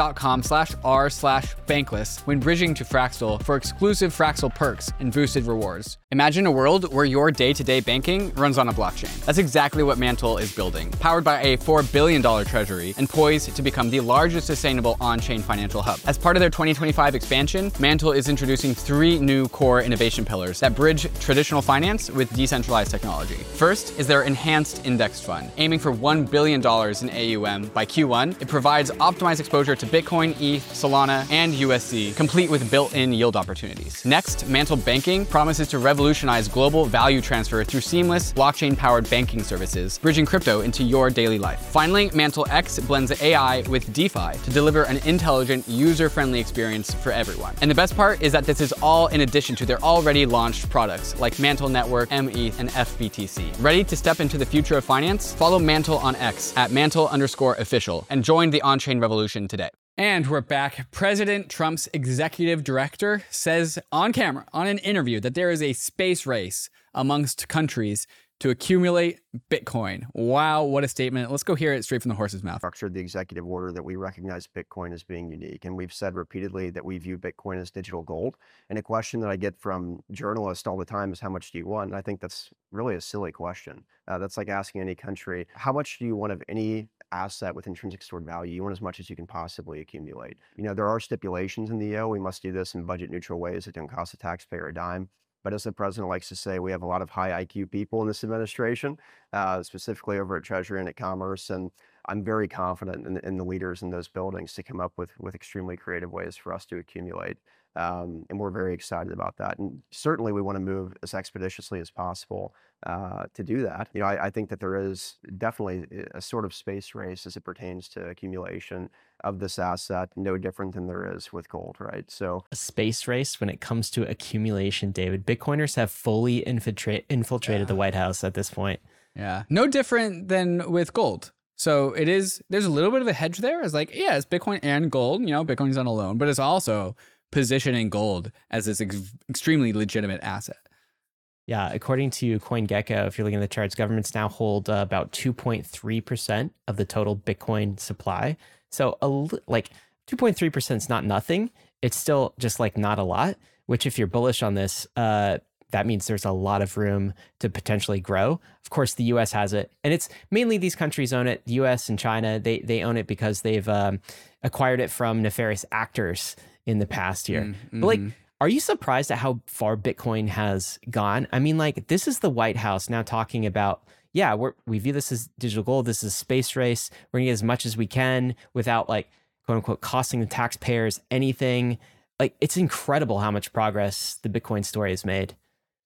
Frax.com/r/Bankless when bridging to Fraxtal for exclusive Fraxtal perks and boosted rewards. Imagine a world where your day-to-day banking runs on a blockchain. That's exactly what Mantle is building, powered by a $4 billion treasury and poised to become the largest sustainable on-chain financial hub. As part of their 2025 expansion, Mantle is introducing 3 new core innovation pillars that bridge traditional finance with decentralized technology. First is their enhanced indexed fund, aiming for $1 billion in AUM by Q1. It provides optimized exposure to Bitcoin, ETH, Solana, and USD, complete with built-in yield opportunities. Next, Mantle Banking promises to revolutionize global value transfer through seamless blockchain-powered banking services, bridging crypto into your daily life. Finally, Mantle X blends AI with DeFi to deliver an intelligent, user-friendly experience for everyone. And the best part is that this is all in addition to their already launched products like Mantle Network, METH, and FBTC. Ready to step into the future of finance? Follow Mantle on X at Mantle_official and join the on-chain revolution today. And we're back. President Trump's executive director says on camera, on an interview, that there is a space race amongst countries to accumulate Bitcoin. Wow, what a statement. Let's go hear it straight from the horse's mouth. Structured the executive order that we recognize Bitcoin as being unique. And we've said repeatedly that we view Bitcoin as digital gold. And a question that I get from journalists all the time is, how much do you want? And I think that's really a silly question. That's like asking any country, how much do you want of any asset with intrinsic stored value? You want as much as you can possibly accumulate. You know, there are stipulations in the EO. We must do this in budget neutral ways that don't cost the taxpayer a dime. But as the president likes to say, we have a lot of high IQ people in this administration, specifically over at Treasury and at Commerce. And I'm very confident in the leaders in those buildings to come up with extremely creative ways for us to accumulate. And we're very excited about that. And certainly we want to move as expeditiously as possible to do that. I think that there is definitely a sort of space race as it pertains to accumulation of this asset, no different than there is with gold, right? So a space race when it comes to accumulation, David. Bitcoiners have fully infiltrated the White House at this point. Yeah, no different than with gold. So there's a little bit of a hedge there. It's like, yeah, it's Bitcoin and gold. Bitcoin's not alone, but it's also positioning gold as this extremely legitimate asset. Yeah, according to CoinGecko, if you're looking at the charts, governments now hold about 2.3% of the total Bitcoin supply. So 2.3% is not nothing. It's still just like not a lot, which if you're bullish on this, that means there's a lot of room to potentially grow. Of course, the US has it. And it's mainly these countries own it. The US and China, they own it because they've acquired it from nefarious actors in the past year. Mm-hmm. But are you surprised at how far Bitcoin has gone? I mean, this is the White House now talking about, yeah, we view this as digital gold. This is a space race. We're gonna get as much as we can without quote unquote costing the taxpayers anything. It's incredible how much progress the Bitcoin story has made.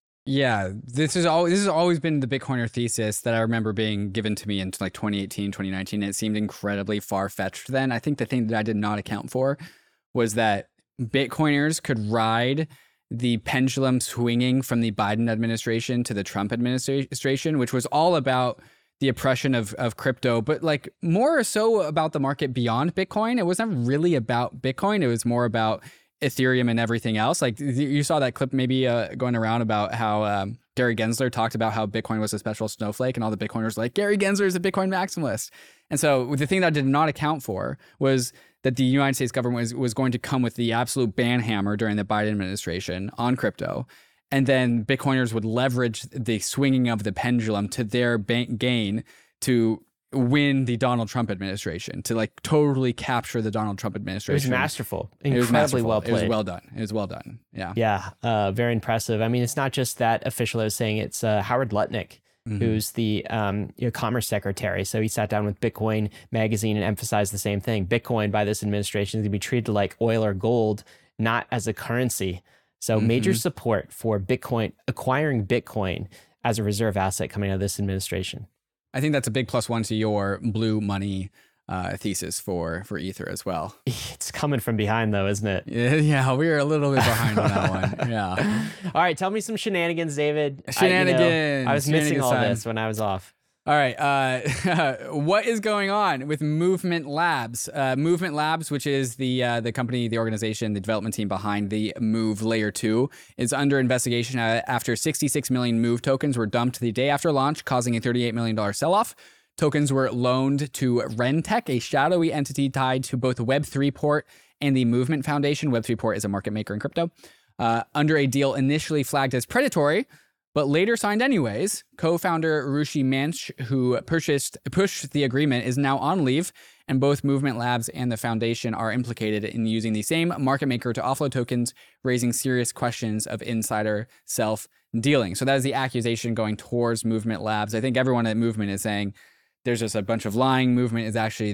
Yeah, this has always been the Bitcoiner thesis that I remember being given to me in 2018, 2019. It seemed incredibly far-fetched then. I think the thing that I did not account for was that Bitcoiners could ride the pendulum swinging from the Biden administration to the Trump administration, which was all about the oppression of crypto, but more so about the market beyond Bitcoin. It wasn't really about Bitcoin. It was more about Ethereum and everything else. You saw that clip maybe going around about how Gary Gensler talked about how Bitcoin was a special snowflake, and all the Bitcoiners were like, Gary Gensler is a Bitcoin maximalist. And so the thing that I did not account for was that the United States government was going to come with the absolute ban hammer during the Biden administration on crypto. And then Bitcoiners would leverage the swinging of the pendulum to their gain to win the Donald Trump administration, to totally capture the Donald Trump administration. It was masterful. Incredibly well played. It was well done. It was well done. Yeah. Yeah. Very impressive. I mean, it's not just that official I was saying, it's Howard Lutnick, who's the Commerce Secretary. So he sat down with Bitcoin Magazine and emphasized the same thing. Bitcoin by this administration is going to be treated like oil or gold, not as a currency. So major support for Bitcoin, acquiring Bitcoin as a reserve asset coming out of this administration. I think that's a big +1 to your blue money thesis for Ether as well. It's coming from behind though, isn't it? Yeah, we're a little bit behind on that one. Yeah. All right, tell me some shenanigans, David. Shenanigans. I was missing all this when I was off. All right. What is going on with Movement Labs? Movement Labs, which is the company, the organization, the development team behind the Move Layer 2, is under investigation after 66 million Move tokens were dumped the day after launch, causing a $38 million sell-off. Tokens were loaned to Rentech, a shadowy entity tied to both Web3 Port and the Movement Foundation. Web3 Port is a market maker in crypto. Under a deal initially flagged as predatory, but later signed anyways. Co-founder Rushi Manch, who pushed the agreement, is now on leave, and both Movement Labs and the foundation are implicated in using the same market maker to offload tokens, raising serious questions of insider self-dealing. So that is the accusation going towards Movement Labs. I think everyone at Movement is saying there's just a bunch of lying. Movement is actually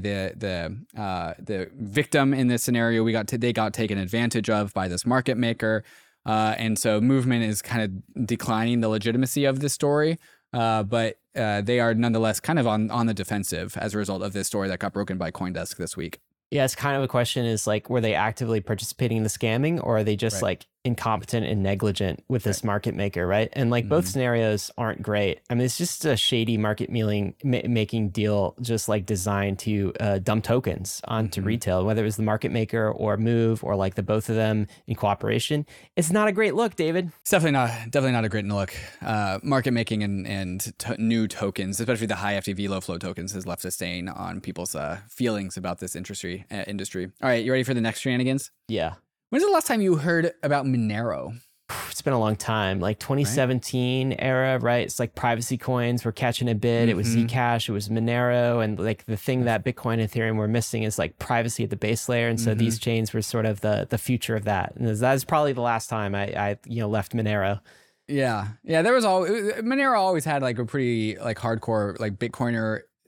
the victim in this scenario. They got taken advantage of by this market maker. And so Movement is kind of declining the legitimacy of this story, but they are nonetheless kind of on the defensive as a result of this story that got broken by CoinDesk this week. Yeah, it's kind of a question is were they actively participating in the scamming, or are they just incompetent and negligent with this market maker, right? And both scenarios aren't great. I mean, it's just a shady market making deal, just designed to dump tokens onto retail, whether it was the market maker or Move or the both of them in cooperation. It's not a great look, David. It's definitely not a great look. Market making and new tokens, especially the high FTV low flow tokens, has left a stain on people's feelings about this industry. All right, you ready for the next shenanigans? Yeah. When's the last time you heard about Monero? It's been a long time, 2017 era, right? It's privacy coins were catching a bid. It was Zcash, it was Monero, and the thing that Bitcoin and Ethereum were missing is privacy at the base layer. And so these chains were sort of the future of that. And that is probably the last time I left Monero. Yeah. Monero always had a pretty hardcore Bitcoiner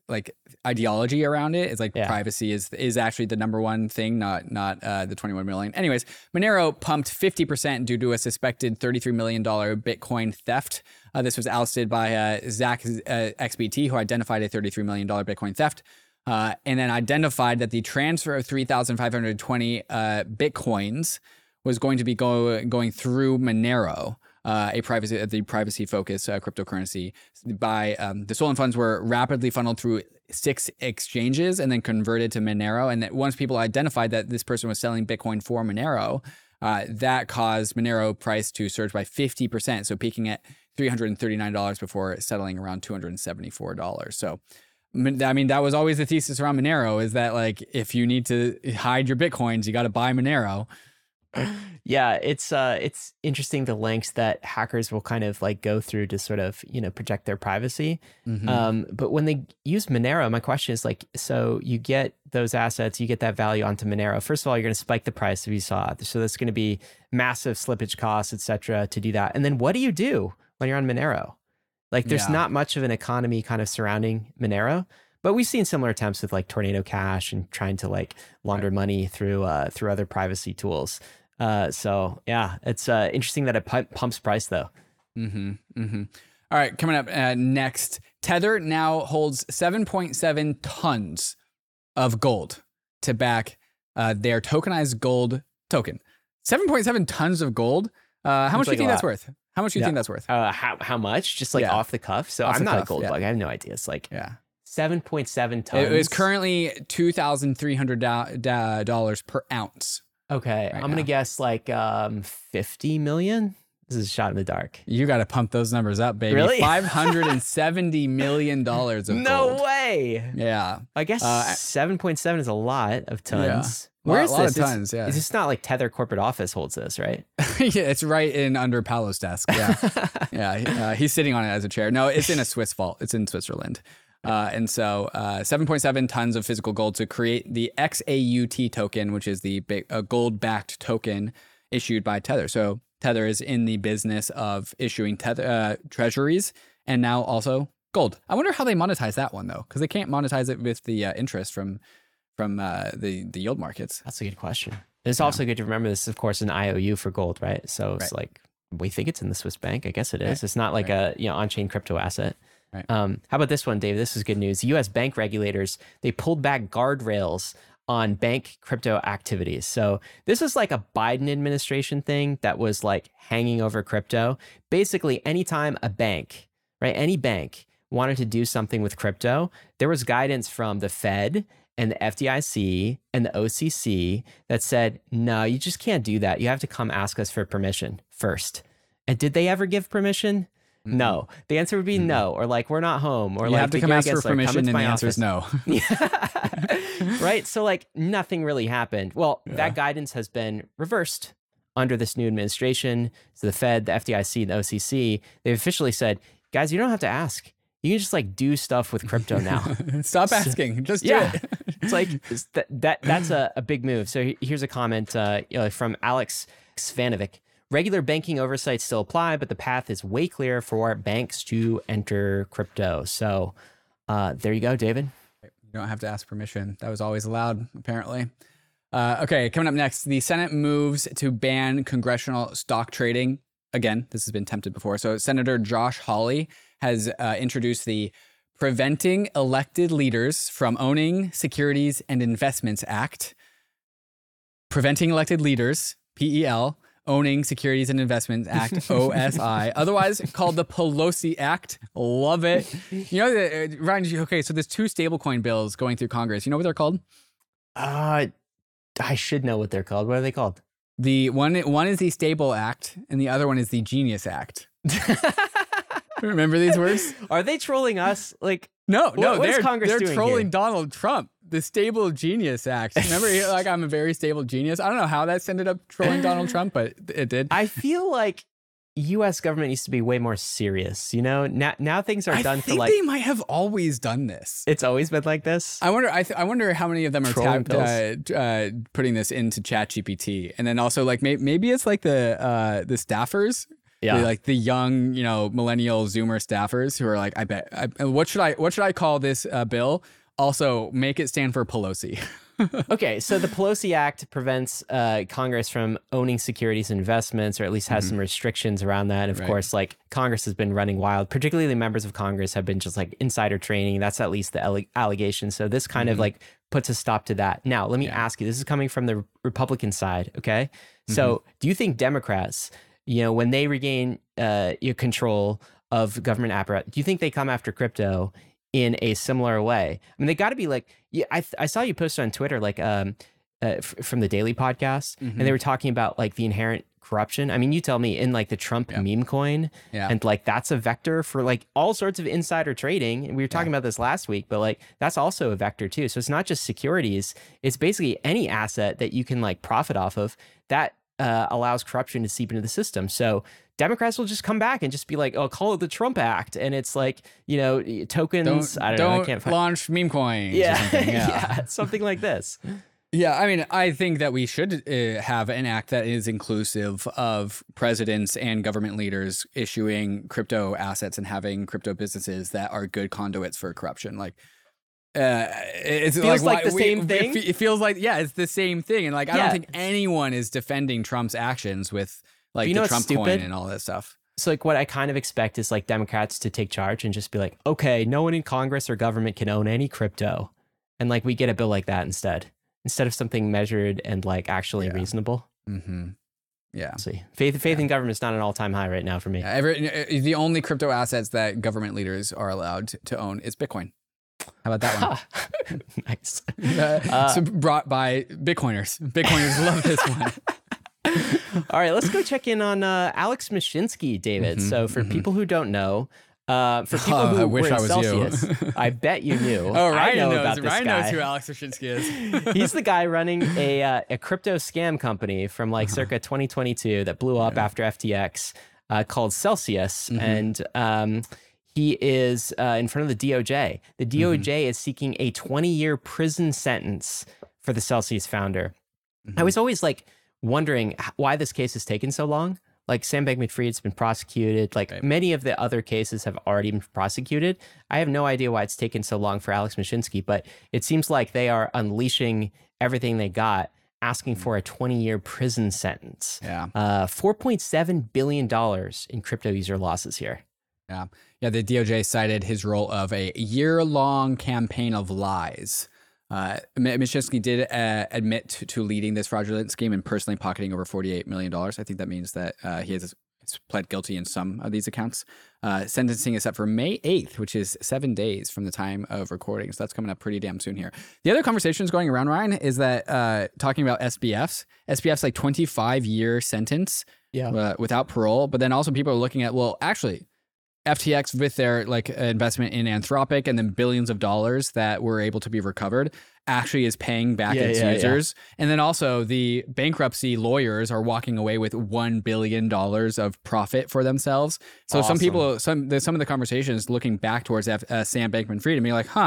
like ideology around it. It's like privacy is actually the number one thing, not the 21 million. Anyways, Monero pumped 50% due to a suspected $33 million Bitcoin theft. This was ousted by Zach XBT, who identified a $33 million Bitcoin theft. And then identified that the transfer of 3,520 Bitcoins was going to be going through Monero, the privacy-focused cryptocurrency. By the stolen funds were rapidly funneled through 6 exchanges and then converted to Monero. And that once people identified that this person was selling Bitcoin for Monero, that caused Monero price to surge by 50%, so peaking at $339 before settling around $274. So, I mean, that was always the thesis around Monero, is that like if you need to hide your Bitcoins, you got to buy Monero. Yeah, it's interesting the lengths that hackers will kind of like go through to sort of, protect their privacy. But when they use Monero, my question is like, so you get those assets, you get that value onto Monero. First of all, you're going to spike the price if you saw it. So that's going to be massive slippage costs, et cetera, to do that. And then what do you do when you're on Monero? Like there's not much of an economy kind of surrounding Monero. But we've seen similar attempts with like Tornado Cash and trying to like launder money through other privacy tools. So yeah, it's interesting that it pumps price though. All right, coming up next, Tether now holds 7.7 tons of gold to back their tokenized gold token. 7.7 tons of gold. How much do you think that's worth? How much do you think that's worth? How much? Just like off the cuff. So I'm not a gold bug. I have no idea. It's like 7.7 tons. It is currently $2,300 per ounce. Okay, I'm going to guess like 50 million. This is a shot in the dark. You got to pump those numbers up, baby. Really? $570 million of gold. No way. Yeah. I guess 7.7 is a lot of tons. Yeah. Where is this? A lot of tons, yeah. It's not like Tether corporate office holds this, right? Yeah, it's right in under Paolo's desk. Yeah. He's sitting on it as a chair. No, it's in a Swiss vault. It's in Switzerland. And so 7.7 tons of physical gold to create the XAUT token, which is the gold-backed token issued by Tether. So Tether is in the business of issuing treasuries and now also gold. I wonder how they monetize that one, though, because they can't monetize it with the interest from the yield markets. That's a good question. It's also good to remember this is, of course, an IOU for gold, right? So it's like, we think it's in the Swiss bank. I guess it is. It's not like a on-chain crypto asset. Right. How about this one, Dave? This is good news. U.S. bank regulators, they pulled back guardrails on bank crypto activities. So this is like a Biden administration thing that was like hanging over crypto. Basically, anytime a bank, right, any bank wanted to do something with crypto, there was guidance from the Fed and the FDIC and the OCC that said, no, you just can't do that. You have to come ask us for permission first. And did they ever give permission? No. The answer would be no, or like, we're not home, or you like, have to come ask for permission, and the answer is no. Right? So like, nothing really happened. Well, that guidance has been reversed under this new administration. So the Fed, the FDIC, and the OCC, they've officially said, guys, you don't have to ask. You can just like do stuff with crypto now. Stop asking. Just do it. It's like that's a big move. So here's a comment from Alex Svanovic. Regular banking oversight still apply, but the path is way clearer for banks to enter crypto. So there you go, David. You don't have to ask permission. That was always allowed, apparently. Okay, coming up next, the Senate moves to ban congressional stock trading. Again, this has been attempted before. So Senator Josh Hawley has introduced the Preventing Elected Leaders from Owning Securities and Investments Act. Preventing Elected Leaders, PEL, Owning Securities and Investments Act, OSI, otherwise called the Pelosi Act. Love it. You know, Ryan, okay, so there's 2 stablecoin bills going through Congress. You know what they're called? I should know what they're called. What are they called? The one is the Stable Act, and the other one is the Genius Act. Remember these words? Are they trolling us? Like, no, they're trolling Donald Trump. The Stable Genius Act. Remember, like, I'm a very stable genius. I don't know how that's ended up trolling Donald Trump, but it did. I feel like U.S. government needs to be way more serious. You know, now things are done for like. I think they might have always done this. It's always been like this. I wonder. I wonder how many of them are putting this into ChatGPT, and then also like maybe it's like the staffers Yeah. Like the young, millennial Zoomer staffers who are like, what should I call this bill? Also, make it stand for Pelosi. Okay, so the Pelosi Act prevents Congress from owning securities and investments, or at least has some restrictions around that. And of course, like Congress has been running wild, particularly the members of Congress have been just like insider trading. That's at least the allegation. So this kind of like puts a stop to that. Now, let me ask you, this is coming from the Republican side, okay? So do you think Democrats, when they regain your control of government apparatus, do you think they come after crypto in a similar way? I mean, they got to be like, I saw you post on Twitter, like from the Daily Podcast, and they were talking about like the inherent corruption. I mean, you tell me, in like the Trump meme coin, and like that's a vector for like all sorts of insider trading. And we were talking about this last week, but like that's also a vector too. So it's not just securities, it's basically any asset that you can like profit off of that allows corruption to seep into the system. So Democrats will just come back and just be like, "Oh, call it the Trump Act," and it's like, tokens. I don't know. I can't find... launch meme coins. Yeah, or something. yeah, something like this. Yeah, I mean, I think that we should have an act that is inclusive of presidents and government leaders issuing crypto assets and having crypto businesses that are good conduits for corruption. Like, it feels like the same thing. It feels like, it's the same thing. And like, I don't think anyone is defending Trump's actions with like the Trump coin and all that stuff. So like what I kind of expect is like Democrats to take charge and just be like, okay, no one in Congress or government can own any crypto. And like we get a bill like that instead of something measured and like actually reasonable. Mm-hmm. Yeah. Let's see. Faith in government is not an all-time high right now for me. The only crypto assets that government leaders are allowed to own is Bitcoin. How about that one? Nice. So brought by Bitcoiners. Bitcoiners love this one. All right, let's go check in on Alex Mashinsky, David. So for people who don't know, for people who were in Celsius, I bet you knew. Oh, Ryan I know knows. about this Ryan guy. knows who Alex Mashinsky is. He's the guy running a crypto scam company from like circa 2022 that blew up after FTX called Celsius. And he is in front of the DOJ. The DOJ is seeking a 20-year prison sentence for the Celsius founder. I was always like wondering why this case has taken so long. Like Sam Bankman-Fried's been prosecuted. Like many of the other cases have already been prosecuted. I have no idea why it's taken so long for Alex Mashinsky, but it seems like they are unleashing everything they got, asking for a 20-year prison sentence. Yeah. $4.7 billion in crypto user losses here. Yeah. Yeah. The DOJ cited his role of a year-long campaign of lies. Mashinsky did admit to leading this fraudulent scheme and personally pocketing over $48 million. I think that means that he has pled guilty in some of these accounts. Sentencing is set for May 8th, which is 7 days from the time of recording. So that's coming up pretty damn soon here. The other conversations going around, Ryan, is that talking about SBF's like 25-year sentence without parole. But then also people are looking at, well, actually, FTX with their like investment in Anthropic and then billions of dollars that were able to be recovered actually is paying back its users. And then also the bankruptcy lawyers are walking away with $1 billion of profit for themselves. So some people, some of the conversations looking back towards Sam Bankman-Fried and being like,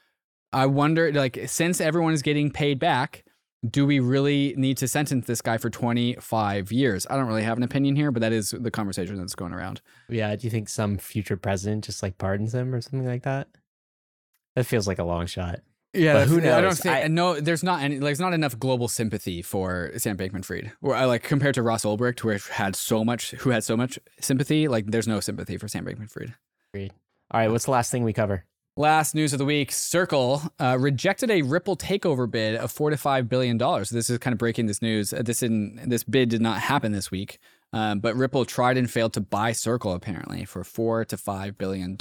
I wonder, like, since everyone is getting paid back, do we really need to sentence this guy for 25 years? I don't really have an opinion here, but that is the conversation that's going around. Yeah. Do you think some future president just like pardons him or something like that? That feels like a long shot. Yeah, but who knows? I don't think. No, there's not any. Like, there's not enough global sympathy for Sam Bankman-Fried. Or like compared to Ross Ulbricht, who had so much sympathy. Like, there's no sympathy for Sam Bankman-Fried. Agreed. All right, what's the last thing we cover? Last news of the week, Circle rejected a Ripple takeover bid of $4 to $5 billion. So this is kind of breaking this news. This bid did not happen this week, but Ripple tried and failed to buy Circle apparently for $4 to $5 billion.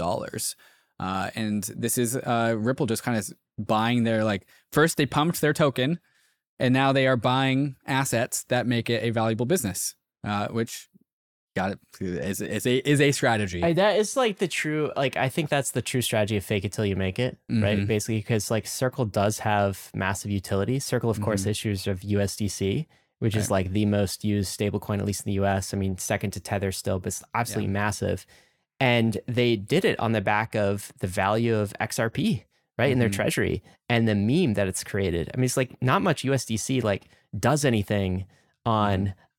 And this is Ripple just kind of buying their, like, first they pumped their token, and now they are buying assets that make it a valuable business, which got it is a strategy. That is like the true, like, I think that's the true strategy of fake it till you make it, right? Basically, because like Circle does have massive utility. Circle, of course, issues of USDC, which is like the most used stablecoin, at least in the US. I mean, second to Tether still, but it's absolutely massive. And they did it on the back of the value of XRP, right, in their treasury and the meme that it's created. I mean, it's like not much USDC like does anything on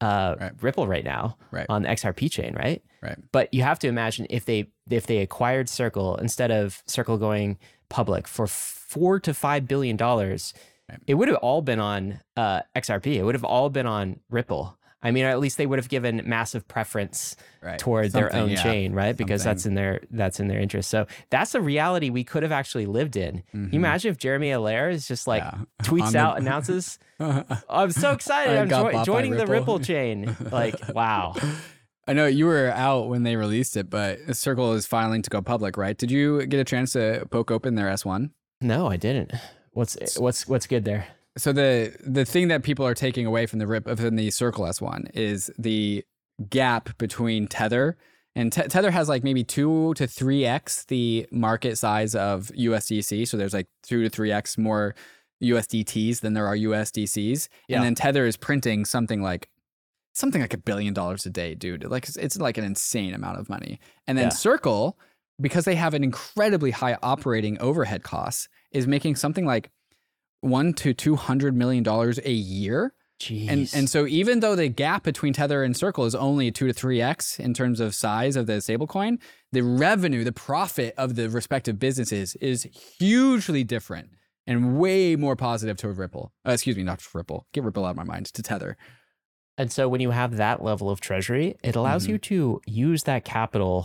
Ripple right now on the XRP chain, right? Right. But you have to imagine if they acquired Circle instead of Circle going public for $4 to $5 billion, it would have all been on XRP. It would have all been on Ripple. I mean, or at least they would have given massive preference toward their own chain, right? Because that's in their interest. So that's a reality we could have actually lived in. Can you imagine if Jeremy Allaire is just like tweets out, announces, I'm so excited, I'm joining the Ripple chain. Like, wow. I know you were out when they released it, but Circle is filing to go public, right? Did you get a chance to poke open their S1? No, I didn't. What's good there? So the thing that people are taking away from the Circle S1 is the gap between Tether and Tether has like maybe 2 to 3x the market size of USDC. So there's like 2 to 3x more USDTs than there are USDCs. Yeah. And then Tether is printing something like $1 billion a day, dude. Like it's like an insane amount of money. And then Circle, because they have an incredibly high operating overhead costs, is making something like $100 to $200 million a year. Jeez. And so even though the gap between Tether and Circle is only 2 to 3x in terms of size of the stablecoin, the revenue, the profit of the respective businesses is hugely different and way more positive to Ripple. Excuse me, not to Ripple. Get Ripple out of my mind, to Tether. And so when you have that level of treasury, it allows you to use that capital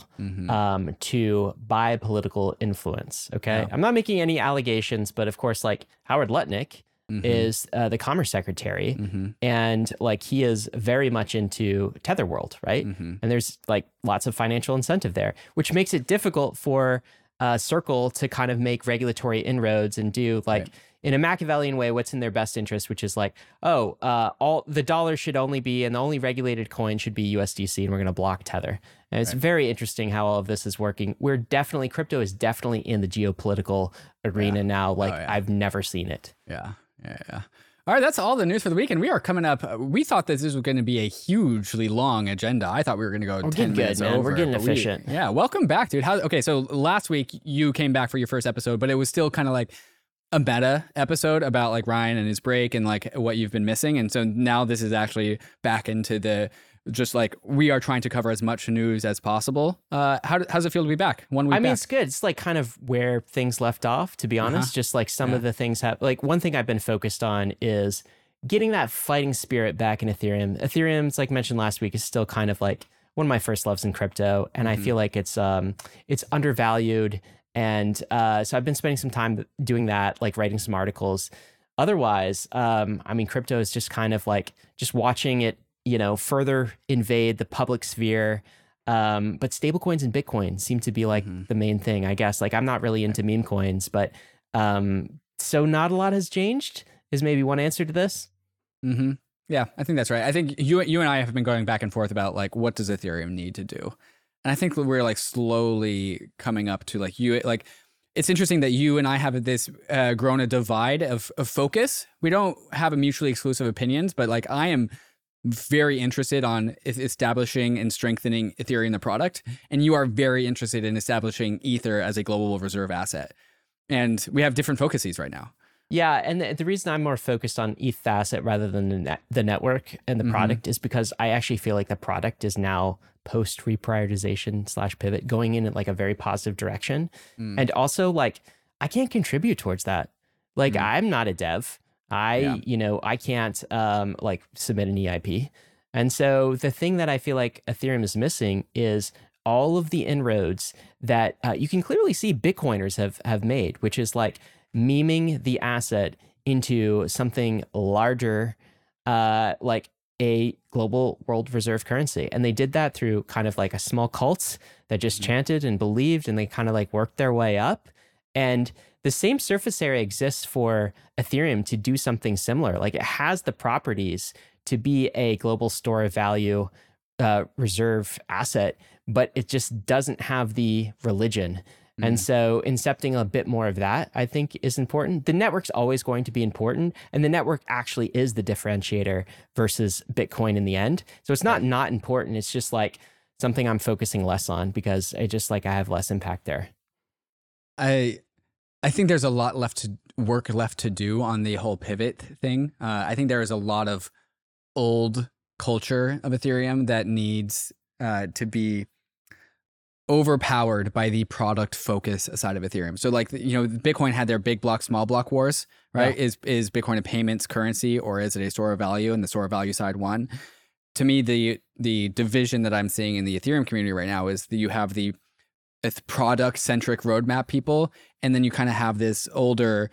to buy political influence. Okay. Yeah. I'm not making any allegations, but of course, like Howard Lutnick is the Commerce Secretary, and like he is very much into Tether world, right? And there's like lots of financial incentive there, which makes it difficult for Circle to kind of make regulatory inroads and do like in a Machiavellian way what's in their best interest, which is like, all the dollar should only be, and the only regulated coin should be USDC, and we're going to block Tether. And it's very interesting how all of this is working. Crypto is definitely in the geopolitical arena now, like I've never seen it. Yeah. All right, that's all the news for the week, and we are coming up. We thought this was going to be a hugely long agenda. I thought we were going to go 10 minutes over. We're getting efficient. Welcome back, dude. Okay, so last week you came back for your first episode, but it was still kind of like a meta episode about like Ryan and his break and like what you've been missing. And so now this is actually back into the just like we are trying to cover as much news as possible. How's it feel to be back 1 week I mean, back? It's good. It's like kind of where things left off, to be honest. Just like some of the things like one thing I've been focused on is getting that fighting spirit back in Ethereum. Ethereum, it's like mentioned last week, is still kind of like one of my first loves in crypto. And I feel like it's undervalued. And so I've been spending some time doing that, like writing some articles. Otherwise, I mean, crypto is just kind of like just watching it, further invade the public sphere. But stablecoins and Bitcoin seem to be like the main thing, I guess. Like I'm not really into meme coins, but so not a lot has changed is maybe one answer to this. Yeah, I think that's right. I think you and I have been going back and forth about like, what does Ethereum need to do? And I think we're like slowly coming up to it's interesting that you and I have this grown a divide of focus. We don't have a mutually exclusive opinions, but like I am very interested on establishing and strengthening Ethereum, the product. And you are very interested in establishing Ether as a global reserve asset. And we have different focuses right now. Yeah, and the reason I'm more focused on ETH the asset rather than the network and the product is because I actually feel like the product is now post reprioritization / pivot going in like a very positive direction. And also like I can't contribute towards that. Like I'm not a dev. I can't like submit an EIP. And so the thing that I feel like Ethereum is missing is all of the inroads that you can clearly see Bitcoiners have made, which is like memeing the asset into something larger, like a global world reserve currency. And they did that through kind of like a small cult that just chanted and believed, and they kind of like worked their way up. And the same surface area exists for Ethereum to do something similar. Like it has the properties to be a global store of value reserve asset, but it just doesn't have the religion. And so incepting a bit more of that, I think, is important. The network's always going to be important, and the network actually is the differentiator versus Bitcoin in the end. So it's not important. It's just like something I'm focusing less on because I have less impact there. I think there's a lot left to do on the whole pivot thing. I think there is a lot of old culture of Ethereum that needs to be overpowered by the product focus side of Ethereum. So like, Bitcoin had their big block, small block wars, right? Yeah. Is Bitcoin a payments currency, or is it a store of value? And the store of value side won. To me, the division that I'm seeing in the Ethereum community right now is that you have the product-centric roadmap people, and then you kind of have this older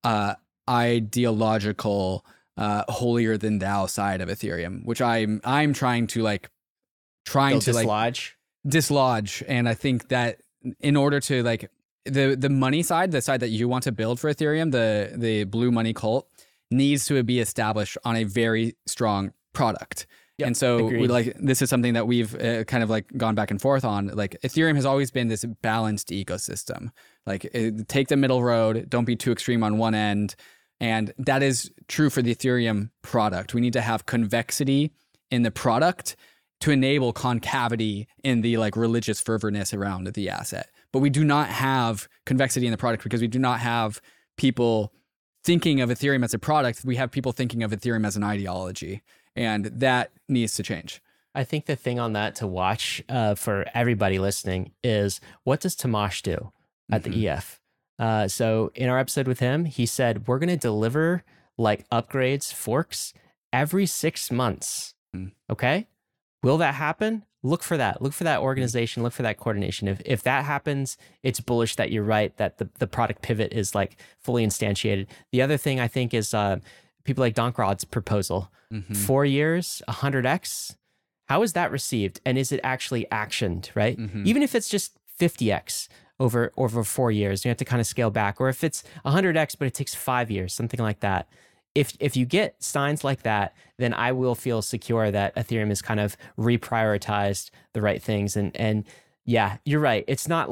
ideological holier than thou side of Ethereum, which I'm trying to dislodge. And I think that in order to like the money side, the side that you want to build for Ethereum, the blue money cult, needs to be established on a very strong product. Yep, and so this is something that we've kind of like gone back and forth on. Like Ethereum has always been this balanced ecosystem. Like take the middle road, don't be too extreme on one end. And that is true for the Ethereum product. We need to have convexity in the product to enable concavity in the like religious fervorness around the asset. But we do not have convexity in the product because we do not have people thinking of Ethereum as a product. We have people thinking of Ethereum as an ideology. And that needs to change. I think the thing on that to watch for everybody listening is, what does Tomasz do at the EF? So in our episode with him, he said, we're going to deliver like upgrades, forks every 6 months. Okay. Will that happen? Look for that. Look for that organization. Look for that coordination. If that happens, it's bullish that you're right, that the product pivot is like fully instantiated. The other thing I think is people like Donkrod's proposal, 4 years, 100x. How is that received? And is it actually actioned, right? Even if it's just 50x over 4 years, you have to kind of scale back. Or if it's 100x, but it takes 5 years, something like that. If you get signs like that, then I will feel secure that Ethereum has kind of reprioritized the right things. And yeah, you're right. It's not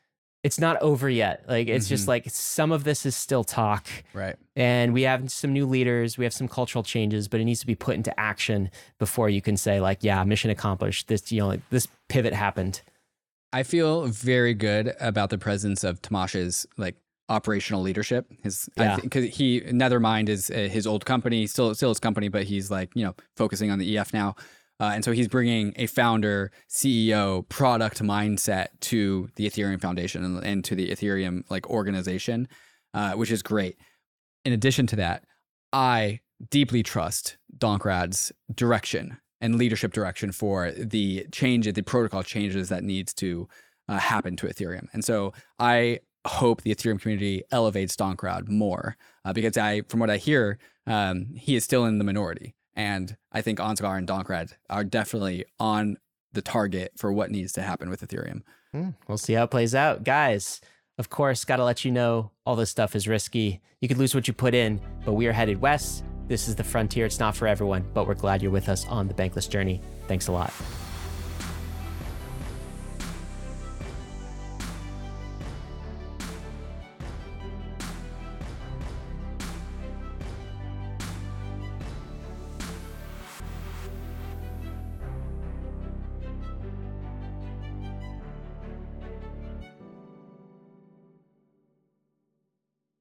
over yet. Like, it's just like some of this is still talk. Right. And we have some new leaders, we have some cultural changes, but it needs to be put into action before you can say like, yeah, mission accomplished. This, this pivot happened. I feel very good about the presence of Tomasz's like operational leadership. Because Nethermind is his old company, still his company, but he's like, focusing on the EF now. And so he's bringing a founder, CEO, product mindset to the Ethereum Foundation and to the Ethereum like organization, which is great. In addition to that, I deeply trust Donkrad's direction and leadership direction for the protocol changes that needs to happen to Ethereum. And so I hope the Ethereum community elevates Donkrad more because from what I hear, he is still in the minority. And I think Ansgar and Donkrad are definitely on the target for what needs to happen with Ethereum. We'll see how it plays out. Guys, of course, got to let you know all this stuff is risky. You could lose what you put in, but we are headed west. This is the frontier. It's not for everyone, but we're glad you're with us on the Bankless journey. Thanks a lot.